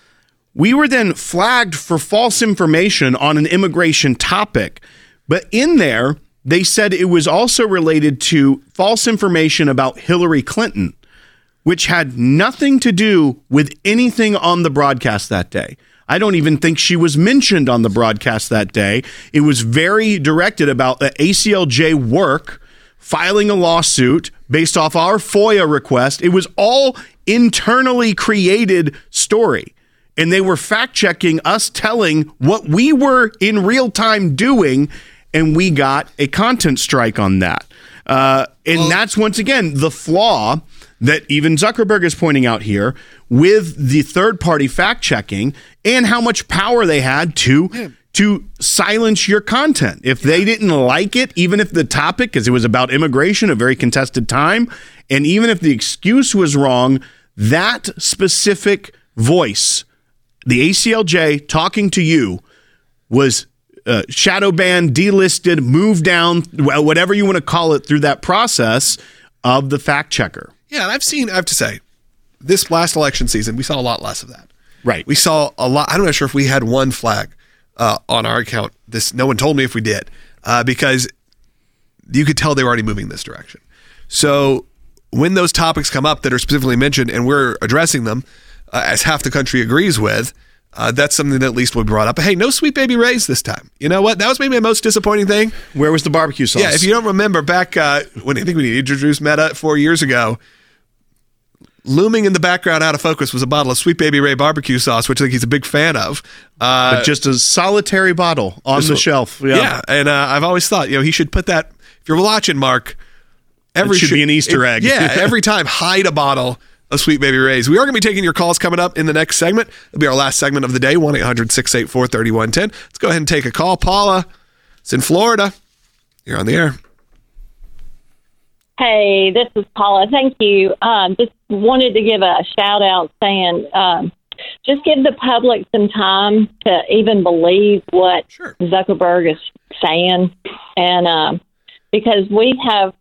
We were then flagged for false information on an immigration topic, but in there, they said it was also related to false information about Hillary Clinton, which had nothing to do with anything on the broadcast that day. I don't even think she was mentioned on the broadcast that day. It was very directed about the A C L J work, filing a lawsuit based off our FOIA request. It was all internally created story. And they were fact-checking us telling what we were in real time doing, and we got a content strike on that. Uh, and well, that's, once again, the flaw that even Zuckerberg is pointing out here with the third-party fact-checking and how much power they had to, yeah. to silence your content. If yeah. they didn't like it, even if the topic, because it was about immigration, a very contested time, and even if the excuse was wrong, that specific voice, the A C L J talking to you, was uh, shadow banned, delisted, moved down, whatever you want to call it, through that process of the fact checker. Yeah, and I've seen, I have to say, this last election season, we saw a lot less of that. Right. We saw a lot. I'm not sure if we had one flag uh, on our account. This, no one told me if we did, uh, because you could tell they were already moving this direction. So when those topics come up that are specifically mentioned and we're addressing them, Uh, as half the country agrees with, uh, that's something that at least will be brought up. But hey, no Sweet Baby Ray's this time. You know what? That was maybe my most disappointing thing. Where was the barbecue sauce? Yeah, if you don't remember, back uh, when I think we introduced Meta four years ago, looming in the background out of focus was a bottle of Sweet Baby Ray barbecue sauce, which I think he's a big fan of. Uh, but just a solitary bottle on the shelf. Yeah, yeah and uh, I've always thought, you know, he should put that, if you're watching, Mark, every it should sh- be an Easter it, egg. Yeah, every time, hide a bottle of Sweet Baby Ray's. We are going to be taking your calls coming up in the next segment. It'll be our last segment of the day, one eight hundred six eight four three one one zero. Let's go ahead and take a call. Paula, it's in Florida. You're on the air. Hey, this is Paula. Thank you. Um, just wanted to give a shout out saying, um, just give the public some time to even believe what sure. Zuckerberg is saying. And um, because we have,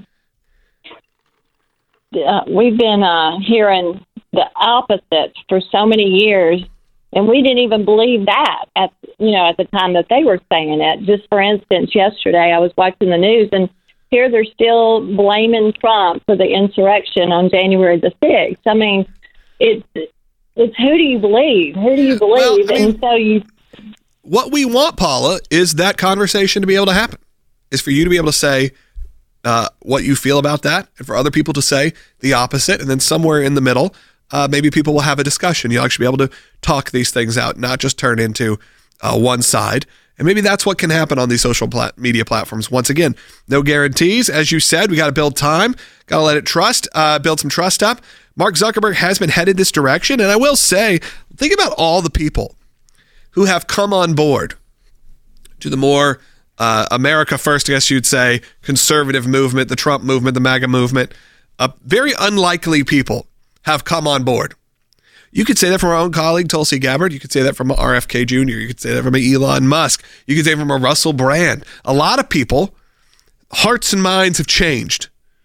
uh, we've been uh, hearing the opposite for so many years, and we didn't even believe that at, you know, at the time that they were saying it. Just for instance, yesterday I was watching the news, and here they're still blaming Trump for the insurrection on January the sixth. I mean, it's it's who do you believe? Who do you believe? Well, I mean, and so you. What we want, Paula, is that conversation to be able to happen. Is for you to be able to say uh, what you feel about that, and for other people to say the opposite, and then somewhere in the middle, uh, maybe people will have a discussion. You'll actually be able to talk these things out, not just turn into uh, one side. And maybe that's what can happen on these social plat- media platforms. Once again, no guarantees. As you said, we got to build time, got to let it trust, uh, build some trust up. Mark Zuckerberg has been headed this direction. And I will say, think about all the people who have come on board to the more uh, America First, I guess you'd say, conservative movement, the Trump movement, the MAGA movement. Uh, very unlikely people have come on board. You could say that from our own colleague, Tulsi Gabbard. You could say that from R F K Junior You could say that from Elon Musk. You could say from a Russell Brand. A lot of people, hearts and minds have changed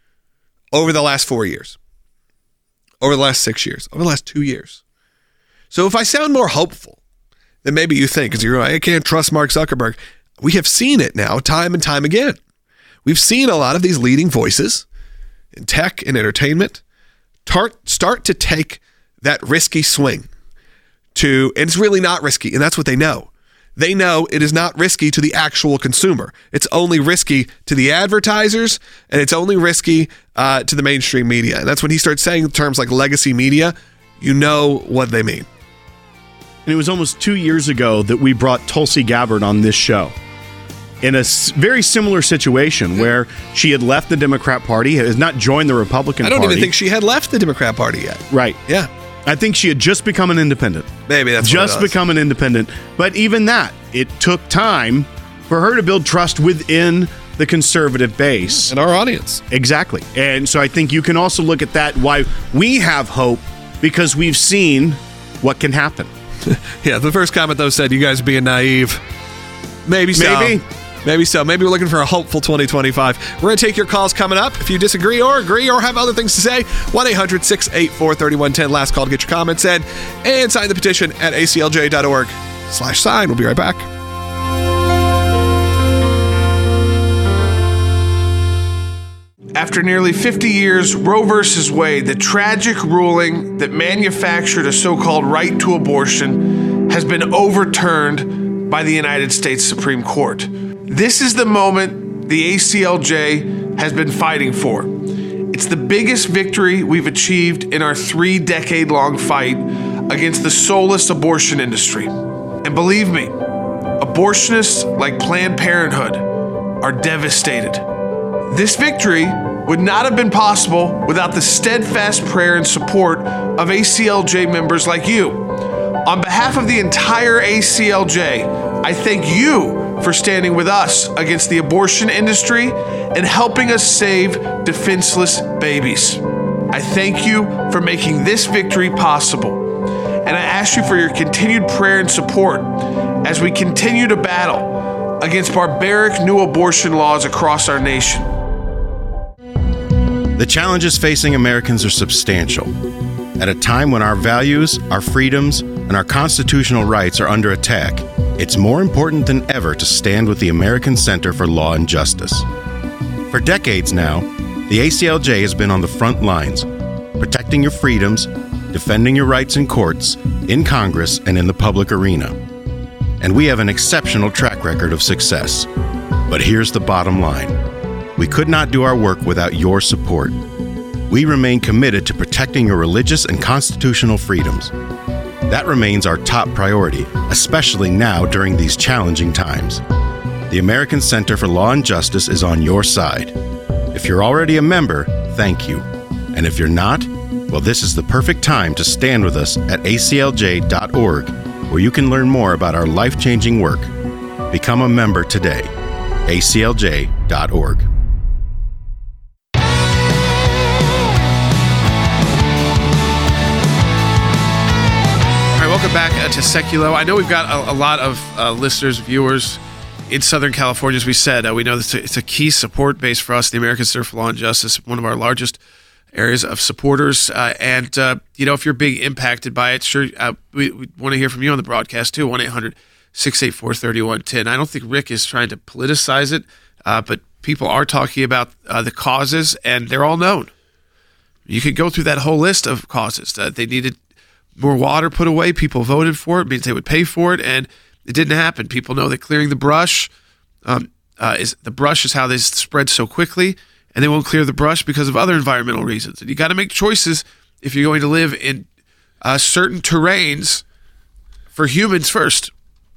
over the last four years, over the last six years, over the last two years. So if I sound more hopeful than maybe you think, because you're like, I can't trust Mark Zuckerberg, we have seen it now time and time again. We've seen a lot of these leading voices in tech and entertainment start, start to take that risky swing to, and it's really not risky, and that's what they know. They know it is not risky to the actual consumer. It's only risky to the advertisers, and it's only risky uh, to the mainstream media. And that's when he starts saying terms like legacy media, you know what they mean. And it was almost two years ago that we brought Tulsi Gabbard on this show in a s- very similar situation where she had left the Democrat Party, has not joined the Republican Party. I don't Party. even think she had left the Democrat Party yet. Right. Yeah. I think she had just become an independent. Maybe that's just what it become an independent. But even that, it took time for her to build trust within the conservative base and our audience. Exactly. And so I think you can also look at that, why we have hope, because we've seen what can happen. Yeah, the first comment though said you guys being naive. Maybe so. Maybe. Maybe so. Maybe we're looking for a hopeful twenty twenty-five. We're going to take your calls coming up. If you disagree or agree or have other things to say, one eight hundred six eight four three one one zero. Last call to get your comments in. And sign the petition at A C L J dot org slash sign. We'll be right back. After nearly fifty years, Roe versus Wade, the tragic ruling that manufactured a so-called right to abortion, has been overturned by the United States Supreme Court. This is the moment the A C L J has been fighting for. It's the biggest victory we've achieved in our three-decade-long fight against the soulless abortion industry. And believe me, abortionists like Planned Parenthood are devastated. This victory would not have been possible without the steadfast prayer and support of A C L J members like you. On behalf of the entire A C L J, I thank you for standing with us against the abortion industry and helping us save defenseless babies. I thank you for making this victory possible. And I ask you for your continued prayer and support as we continue to battle against barbaric new abortion laws across our nation. The challenges facing Americans are substantial. At a time when our values, our freedoms, and our constitutional rights are under attack, it's more important than ever to stand with the American Center for Law and Justice. For decades now, the A C L J has been on the front lines, protecting your freedoms, defending your rights in courts, in Congress, and in the public arena. And we have an exceptional track record of success. But here's the bottom line. We could not do our work without your support. We remain committed to protecting your religious and constitutional freedoms. That remains our top priority, especially now during these challenging times. The American Center for Law and Justice is on your side. If you're already a member, thank you. And if you're not, Well, this is the perfect time to stand with us at A C L J dot org, where you can learn more about our life-changing work. Become a member today. A C L J dot org. Welcome back uh, to Seculo. I know we've got a, a lot of uh, listeners, viewers in Southern California, as we said. Uh, we know it's a, it's a key support base for us, the American Center for Law and Justice, one of our largest areas of supporters. Uh, and, uh, you know, if you're being impacted by it, sure, uh, we, we want to hear from you on the broadcast, too, one eight hundred six eight four three one one zero. I don't think Rick is trying to politicize it, uh, but people are talking about uh, the causes, and they're all known. You could go through that whole list of causes that they needed. More water put away. People voted for it. Means they would pay for it, and it didn't happen. People know that clearing the brush um, uh, is the brush is how they spread so quickly, and they won't clear the brush because of other environmental reasons. And you got to make choices if you're going to live in uh, certain terrains for humans first.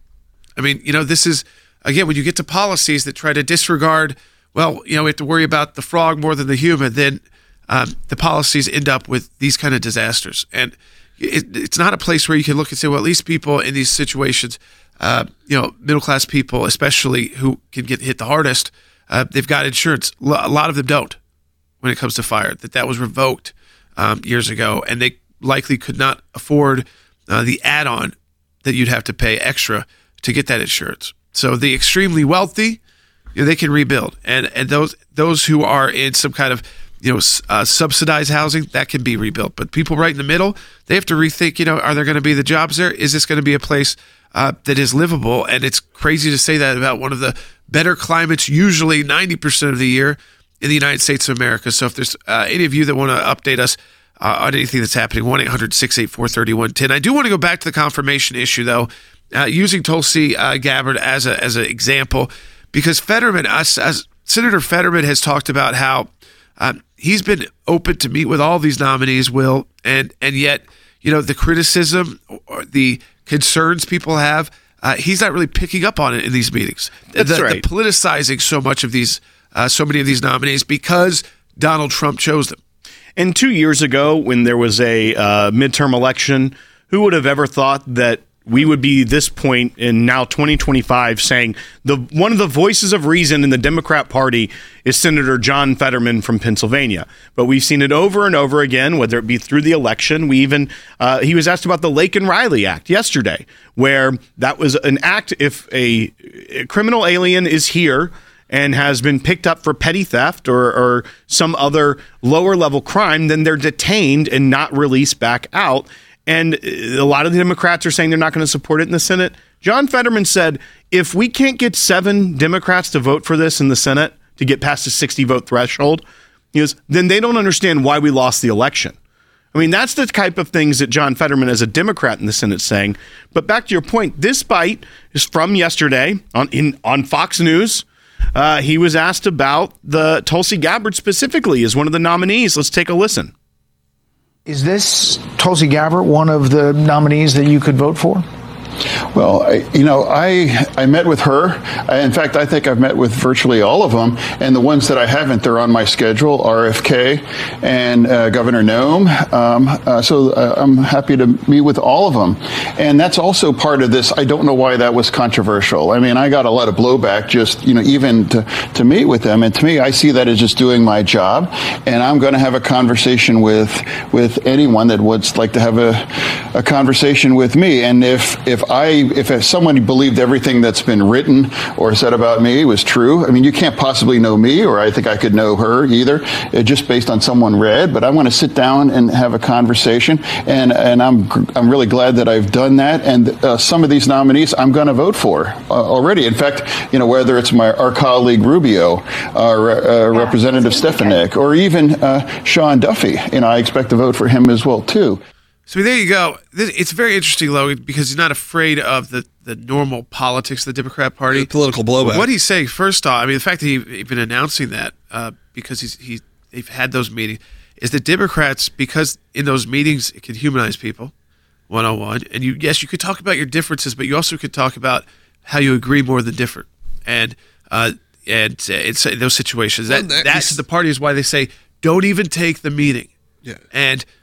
I mean, you know, this is again when you get to policies that try to disregard. Well, you know, we have to worry about the frog more than the human. Then um, the policies end up with these kind of disasters and. It, it's not a place where you can look and say, well, at least people in these situations, uh, you know, middle-class people, especially who can get hit the hardest, uh, they've got insurance. A lot of them don't when it comes to fire. That that was revoked um, years ago, and they likely could not afford uh, the add-on that you'd have to pay extra to get that insurance. So the extremely wealthy, you know, they can rebuild, and and those those who are in some kind of you know, uh, subsidized housing, that can be rebuilt. But people right in the middle, they have to rethink, you know, are there going to be the jobs there? Is this going to be a place uh, that is livable? And it's crazy to say that about one of the better climates, usually ninety percent of the year in the United States of America. So if there's uh, any of you that want to update us uh, on anything that's happening, one eight hundred six eight four three one one zero. I do want to go back to the confirmation issue, though, uh, using Tulsi uh, Gabbard as a as an example, because Fetterman, us, as Senator Fetterman has talked about how Um, he's been open to meet with all these nominees, Will, and and yet, you know, the criticism or the concerns people have, uh, he's not really picking up on it in these meetings. That's the, right. The politicizing so much of these, uh, so many of these nominees because Donald Trump chose them. And two years ago, when there was a uh, midterm election, who would have ever thought that we would be this point in now twenty twenty-five saying the one of the voices of reason in the Democrat Party is Senator John Fetterman from Pennsylvania. But we've seen it over and over again, whether it be through the election. We even uh, he was asked about the Laken Riley Act yesterday, where that was an act if a, a criminal alien is here and has been picked up for petty theft or, or some other lower level crime, then they're detained and not released back out. And a lot of the Democrats are saying they're not going to support it in the Senate. John Fetterman said, if we can't get seven Democrats to vote for this in the Senate to get past the sixty vote threshold, he goes, then they don't understand why we lost the election. I mean, that's the type of things that John Fetterman as a Democrat in the Senate is saying. But back to your point, this bite is from yesterday on in on Fox News. Uh, he was asked about the Tulsi Gabbard specifically as one of the nominees. Let's take a listen. Is this Tulsi Gabbard one of the nominees that you could vote for? Well, I, you know, I I met with her. In fact, I think I've met with virtually all of them. And the ones that I haven't, they're on my schedule, R F K and uh, Governor Noem. Um, uh, so uh, I'm happy to meet with all of them. And that's also part of this. I don't know why that was controversial. I mean, I got a lot of blowback just, you know, even to, to meet with them. And to me, I see that as just doing my job. And I'm going to have a conversation with with anyone that would like to have a, a conversation with me. And if if I, if someone believed everything that's been written or said about me was true, I mean, you can't possibly know me, or I think I could know her either, just based on someone read. But I want to sit down and have a conversation, and and I'm I'm really glad that I've done that. And uh, some of these nominees I'm going to vote for uh, already. In fact, you know, whether it's my our colleague Rubio, our uh, Representative Stefanik, or even uh, Sean Duffy, you know, I expect to vote for him as well too. So there you go. It's very interesting, Logan, because he's not afraid of the, the normal politics of the Democrat Party. The political blowback. What he's saying, first off, I mean, the fact that he's been announcing that uh, because he's he they've had those meetings, is that Democrats, because in those meetings it can humanize people, one on one, and you yes, you could talk about your differences, but you also could talk about how you agree more than different, and uh, and it's in those situations. That well, that that's the party is why they say don't even take the meeting. Yeah, and.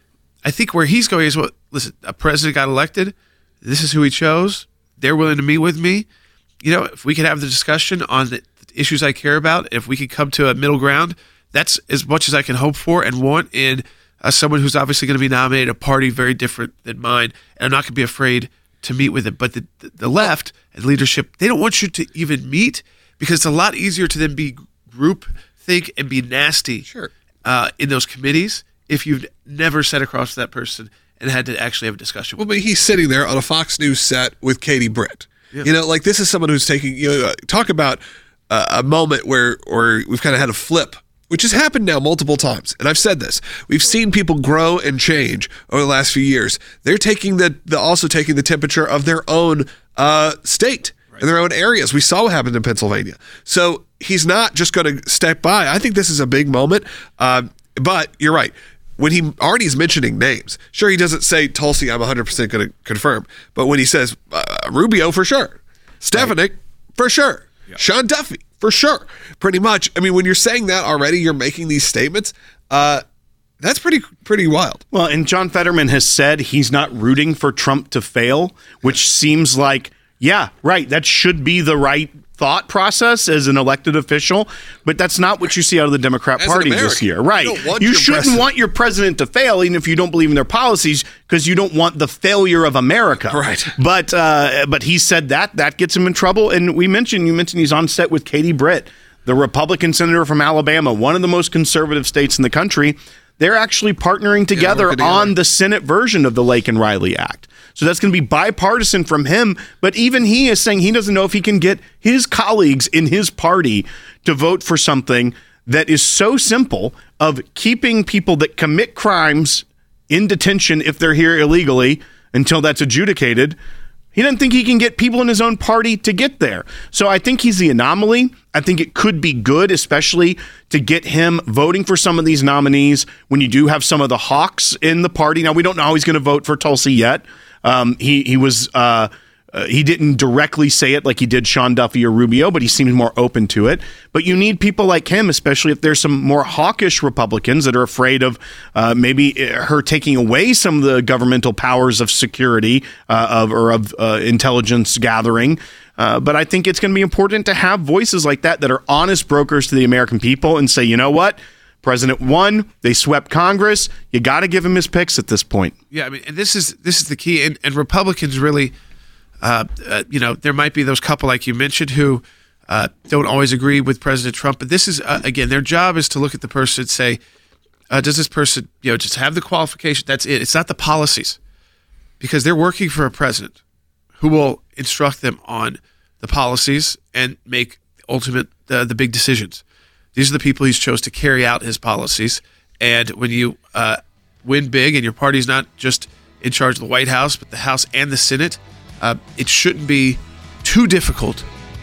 I think where he's going is, well, listen, a president got elected. This is who he chose. They're willing to meet with me. You know, if we could have the discussion on the issues I care about, if we could come to a middle ground, that's as much as I can hope for and want in uh, someone who's obviously going to be nominated, a party very different than mine. And I'm not going to be afraid to meet with it. But the, the left and leadership, they don't want you to even meet because it's a lot easier to then be group think and be nasty sure. uh, in those committees if you've never sat across that person and had to actually have a discussion with Well, but he's sitting there on a Fox News set with Katie Britt. Yeah. You know, like this is someone who's taking, you know, talk about uh, a moment where, where we've kind of had a flip, which has happened now multiple times. And I've said this. We've seen people grow and change over the last few years. They're taking the, the also taking the temperature of their own uh, state right. and their own areas. We saw what happened in Pennsylvania. So he's not just going to step by. I think this is a big moment. Uh, but you're right. When he already is mentioning names, sure, he doesn't say Tulsi, I'm one hundred percent going to confirm. But when he says uh, Rubio, for sure. Stefanik, right. for sure. Yeah. Sean Duffy, for sure. Pretty much. I mean, when you're saying that already, you're making these statements. Uh, that's pretty pretty wild. Well, and John Fetterman has said he's not rooting for Trump to fail, which seems like, yeah, right, that should be the right thought process as an elected official, but that's not what you see out of the Democrat As Party this year. Right. You, you shouldn't president. want your president to fail, even if you don't believe in their policies, because you don't want the failure of America. Right. But uh, but he said that. That gets him in trouble. And we mentioned, you mentioned he's on set with Katie Britt, the Republican senator from Alabama, one of the most conservative states in the country. They're actually partnering together, yeah, together on the Senate version of the Lake and Riley Act. So that's going to be bipartisan from him. But even he is saying he doesn't know if he can get his colleagues in his party to vote for something that is so simple of keeping people that commit crimes in detention if they're here illegally until that's adjudicated. He doesn't think he can get people in his own party to get there. So I think he's the anomaly. I think it could be good, especially to get him voting for some of these nominees when you do have some of the hawks in the party. Now, we don't know how he's going to vote for Tulsi yet. Um, he he was uh, uh, he didn't directly say it like he did Sean Duffy or Rubio, but he seems more open to it. But you need people like him, especially if there's some more hawkish Republicans that are afraid of uh, maybe her taking away some of the governmental powers of security uh, of or of uh, intelligence gathering. Uh, but I think it's going to be important to have voices like that that are honest brokers to the American people and say, you know what? President won. They swept Congress. You got to give him his picks at this point. Yeah, I mean, and this is this is the key. And, and Republicans really, uh, uh, you know, there might be those couple like you mentioned who uh, don't always agree with President Trump. But this is uh, again, their job is to look at the person and say, uh, does this person, you know, just have the qualification? That's it. It's not the policies, because they're working for a president who will instruct them on the policies and make ultimate uh, the big decisions. These are the people he's chose to carry out his policies. And when you uh, win big and your party's not just in charge of the White House, but the House and the Senate, uh, it shouldn't be too difficult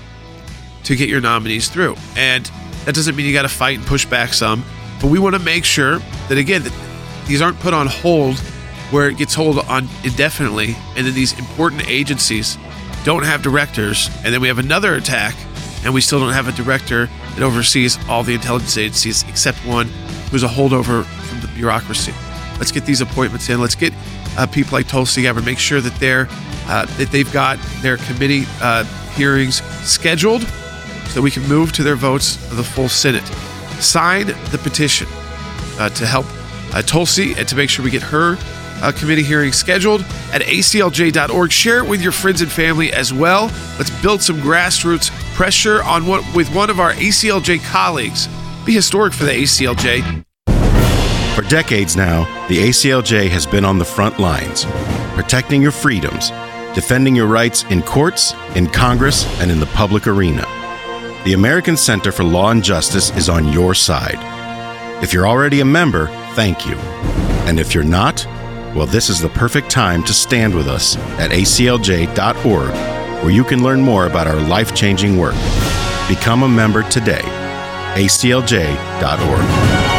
to get your nominees through. And that doesn't mean you got to fight and push back some. But we want to make sure that, again, that these aren't put on hold where it gets hold on indefinitely. And then these important agencies don't have directors. And then we have another attack and we still don't have a director that oversees all the intelligence agencies except one who's a holdover from the bureaucracy. Let's get these appointments in. Let's get uh, people like Tulsi Gabbard, make sure that they're uh, that they've got their committee uh, hearings scheduled so that we can move to their votes of the full Senate. Sign the petition uh, to help uh, Tulsi and to make sure we get her Uh, committee hearing scheduled at A C L J dot org. Share it with your friends and family as well. Let's build some grassroots pressure on what with one of our A C L J colleagues. Be historic for the A C L J. For decades now, the A C L J has been on the front lines, protecting your freedoms, defending your rights in courts, in Congress, and in the public arena. The American Center for Law and Justice is on your side. If you're already a member, thank you. And if you're not, well, this is the perfect time to stand with us at A C L J dot org, where you can learn more about our life-changing work. Become a member today. A C L J dot org.